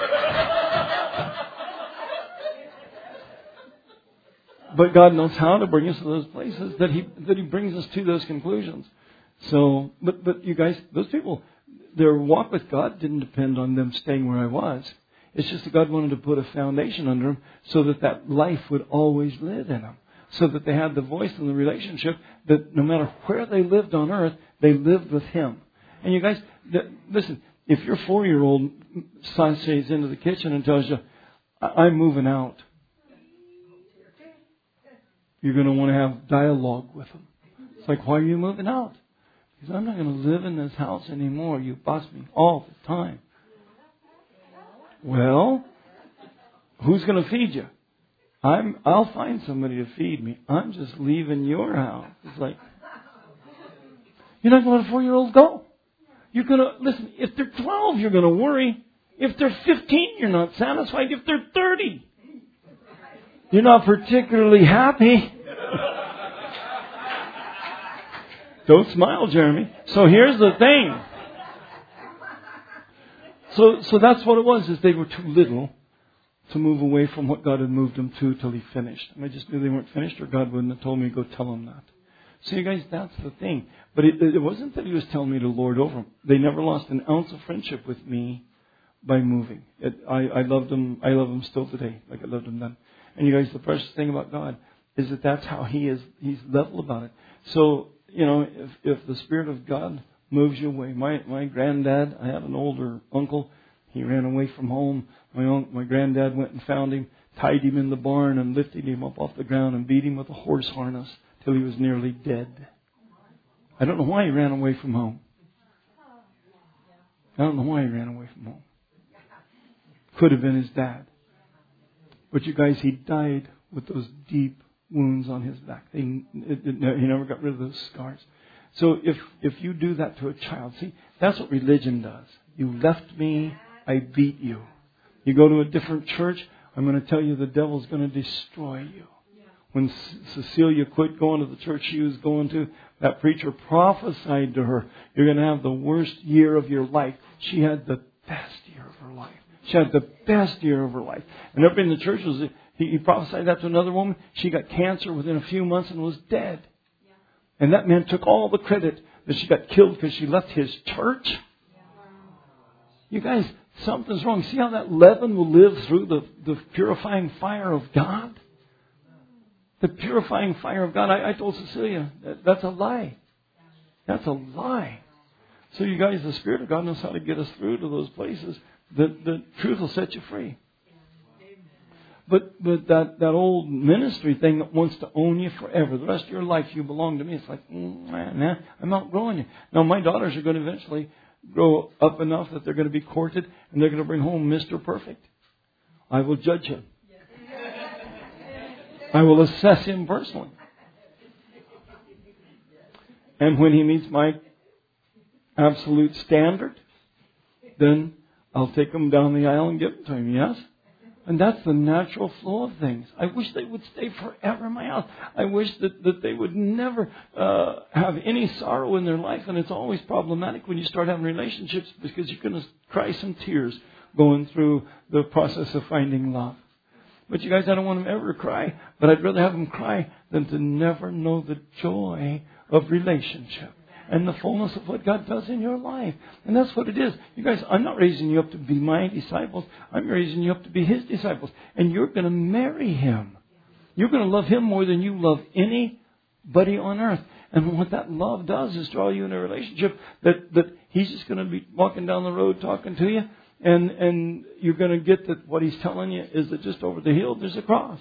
But God knows how to bring us to those places that He brings us to those conclusions. So, but you guys, those people, their walk with God didn't depend on them staying where I was. It's just that God wanted to put a foundation under them so that life would always live in them. So that they had the voice and the relationship that no matter where they lived on earth, they lived with Him. And you guys, listen, if your 4-year-old son stays into the kitchen and tells you, I'm moving out, you're going to want to have dialogue with him. It's like, why are you moving out? Because I'm not going to live in this house anymore. You boss me all the time. Well, who's going to feed you? I'll find somebody to feed me. I'm just leaving your house. It's like, you're not going to let a 4-year-old go. You're going to, listen, if they're 12, you're going to worry. If they're 15, you're not satisfied. If they're 30, you're not particularly happy. Don't smile, Jeremy. So here's the thing. So that's what it was, is they were too little to move away from what God had moved them to till He finished. And I just knew they weren't finished, or God wouldn't have told me to go tell them that. So you guys, that's the thing. But it wasn't that He was telling me to lord over them. They never lost an ounce of friendship with me by moving. I loved them. I love them still today, like I loved them then. And you guys, the precious thing about God is that that's how He is. He's level about it. So, if the Spirit of God moves you away. My granddad, I had an older uncle. He ran away from home. My granddad went and found him, tied him in the barn and lifted him up off the ground and beat him with a horse harness till he was nearly dead. I don't know why he ran away from home. I don't know why he ran away from home. Could have been his dad. But you guys, he died with those deep wounds on his back. He never got rid of those scars. So if you do that to a child, see, that's what religion does. You left me, I beat you. You go to a different church, I'm going to tell you the devil's going to destroy you. When Cecilia quit going to the church she was going to, that preacher prophesied to her, you're going to have the worst year of your life. She had the best year of her life. She had the best year of her life. And everybody in the church was, he prophesied that to another woman. She got cancer within a few months and was dead. And that man took all the credit that she got killed because she left his church. You guys, something's wrong. See how that leaven will live through the purifying fire of God? The purifying fire of God. I told Cecilia, that's a lie. That's a lie. So you guys, the Spirit of God knows how to get us through to those places. The truth will set you free. But that old ministry thing that wants to own you forever, the rest of your life you belong to me, it's like, man, I'm outgrowing you. Now my daughters are going to eventually grow up enough that they're going to be courted and they're going to bring home Mr. Perfect. I will judge him. I will assess him personally. And when he meets my absolute standard, then I'll take him down the aisle and give it to him, yes? And that's the natural flow of things. I wish they would stay forever in my house. I wish that they would never have any sorrow in their life. And it's always problematic when you start having relationships because you're going to cry some tears going through the process of finding love. But you guys, I don't want them ever to cry. But I'd rather have them cry than to never know the joy of relationship and the fullness of what God does in your life. And that's what it is. You guys, I'm not raising you up to be my disciples. I'm raising you up to be His disciples. And you're going to marry Him. You're going to love Him more than you love anybody on earth. And what that love does is draw you in a relationship that He's just going to be walking down the road talking to you. And you're going to get that what He's telling you is that just over the hill there's a cross.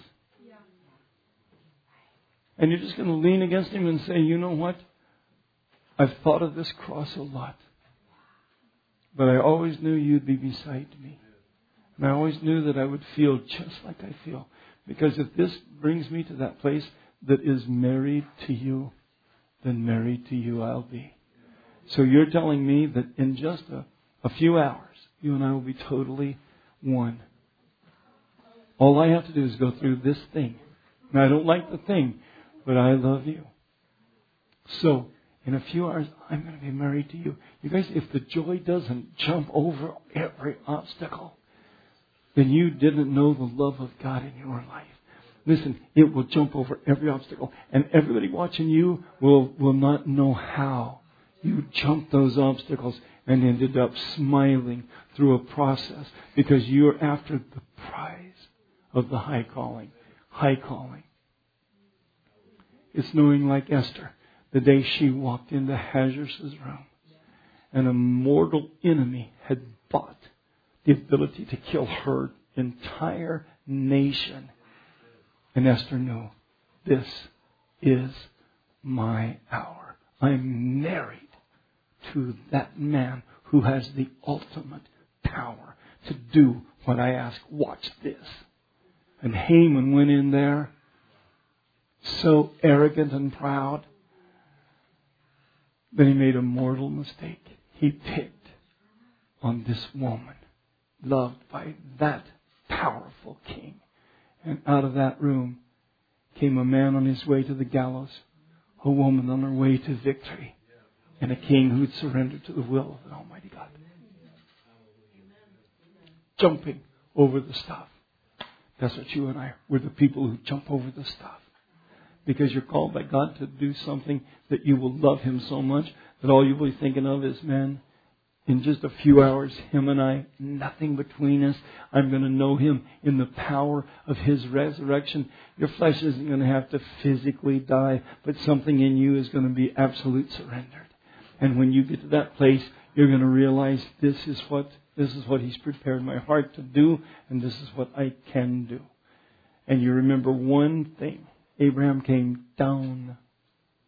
And you're just going to lean against Him and say, you know what? I've thought of this cross a lot. But I always knew You'd be beside me. And I always knew that I would feel just like I feel. Because if this brings me to that place that is married to You, then married to You I'll be. So you're telling me that in just a few hours, you and I will be totally one. All I have to do is go through this thing. And I don't like the thing, but I love You. So, in a few hours, I'm going to be married to You. You guys, if the joy doesn't jump over every obstacle, then you didn't know the love of God in your life. Listen, it will jump over every obstacle. And everybody watching you will not know how you jumped those obstacles and ended up smiling through a process because you're after the prize of the high calling. High calling. It's knowing like Esther. The day she walked into Ahasuerus' room, and a mortal enemy had bought the ability to kill her entire nation. And Esther knew, this is my hour. I'm married to that man who has the ultimate power to do what I ask. Watch this. And Haman went in there, so arrogant and proud. But he made a mortal mistake. He picked on this woman, loved by that powerful king. And out of that room came a man on his way to the gallows, a woman on her way to victory, and a king who'd surrendered to the will of the Almighty God. Jumping over the stuff. That's what you and I are. We're the people who jump over the stuff. Because you're called by God to do something that you will love Him so much that all you'll be thinking of is, man, in just a few hours, Him and I, nothing between us. I'm going to know Him in the power of His resurrection. Your flesh isn't going to have to physically die, but something in you is going to be absolute surrendered. And when you get to that place, you're going to realize this is what He's prepared my heart to do, and this is what I can do. And you remember one thing. Abraham came down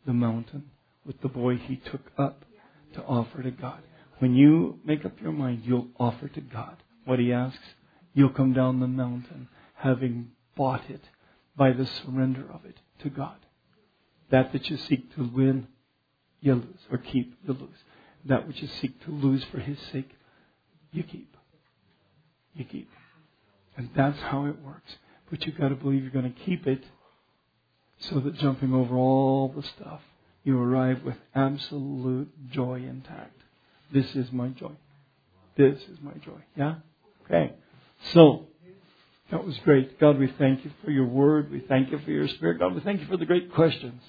the mountain with the boy he took up to offer to God. When you make up your mind, you'll offer to God what he asks. You'll come down the mountain having bought it by the surrender of it to God. That which you seek to win, you lose. Or keep, you lose. That which you seek to lose for his sake, you keep. You keep. And that's how it works. But you've got to believe you're going to keep it so that jumping over all the stuff, you arrive with absolute joy intact. This is my joy. This is my joy. Yeah? Okay. So, that was great. God, we thank you for your word. We thank you for your spirit. God, we thank you for the great questions.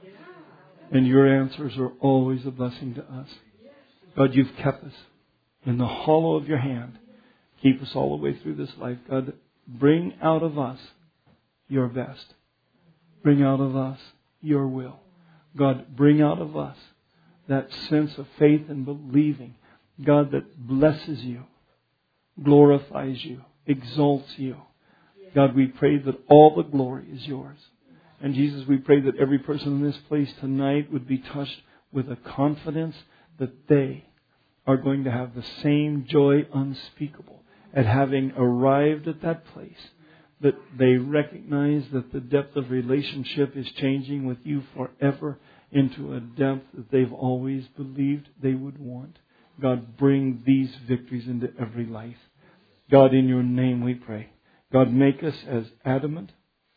And your answers are always a blessing to us. God, you've kept us in the hollow of your hand. Keep us all the way through this life. God, bring out of us your best. Bring out of us your will. God, bring out of us that sense of faith and believing. God, that blesses you, glorifies you, exalts you. God, we pray that all the glory is yours. And Jesus, we pray that every person in this place tonight would be touched with a confidence that they are going to have the same joy unspeakable at having arrived at that place, that they recognize that the depth of relationship is changing with you forever into a depth that they've always believed they would want. God, bring these victories into every life. God, in your name we pray. God, make us as adamant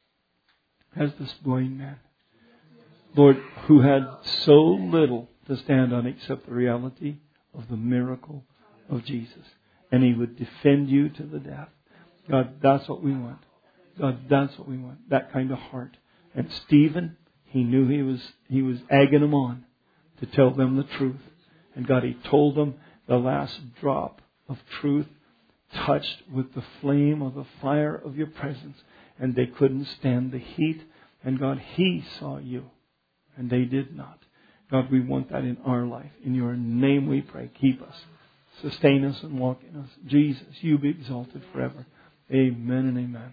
as this blind man, Lord, who had so little to stand on except the reality of the miracle of Jesus. And he would defend you to the death. God, that's what we want. God, that's what we want. That kind of heart. And Stephen, he knew he was egging them on to tell them the truth. And God, he told them the last drop of truth touched with the flame of the fire of your presence. And they couldn't stand the heat. And God, he saw you. And they did not. God, we want that in our life. In your name we pray. Keep us. Sustain us and walk in us. Jesus, you be exalted forever. Amen and amen.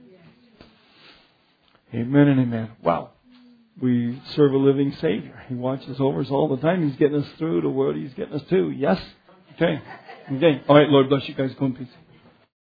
Amen and amen. Wow. We serve a living Savior. He watches over us all the time. He's getting us through to where He's getting us to. Yes? Okay. Okay. All right, Lord bless you guys. Go in peace.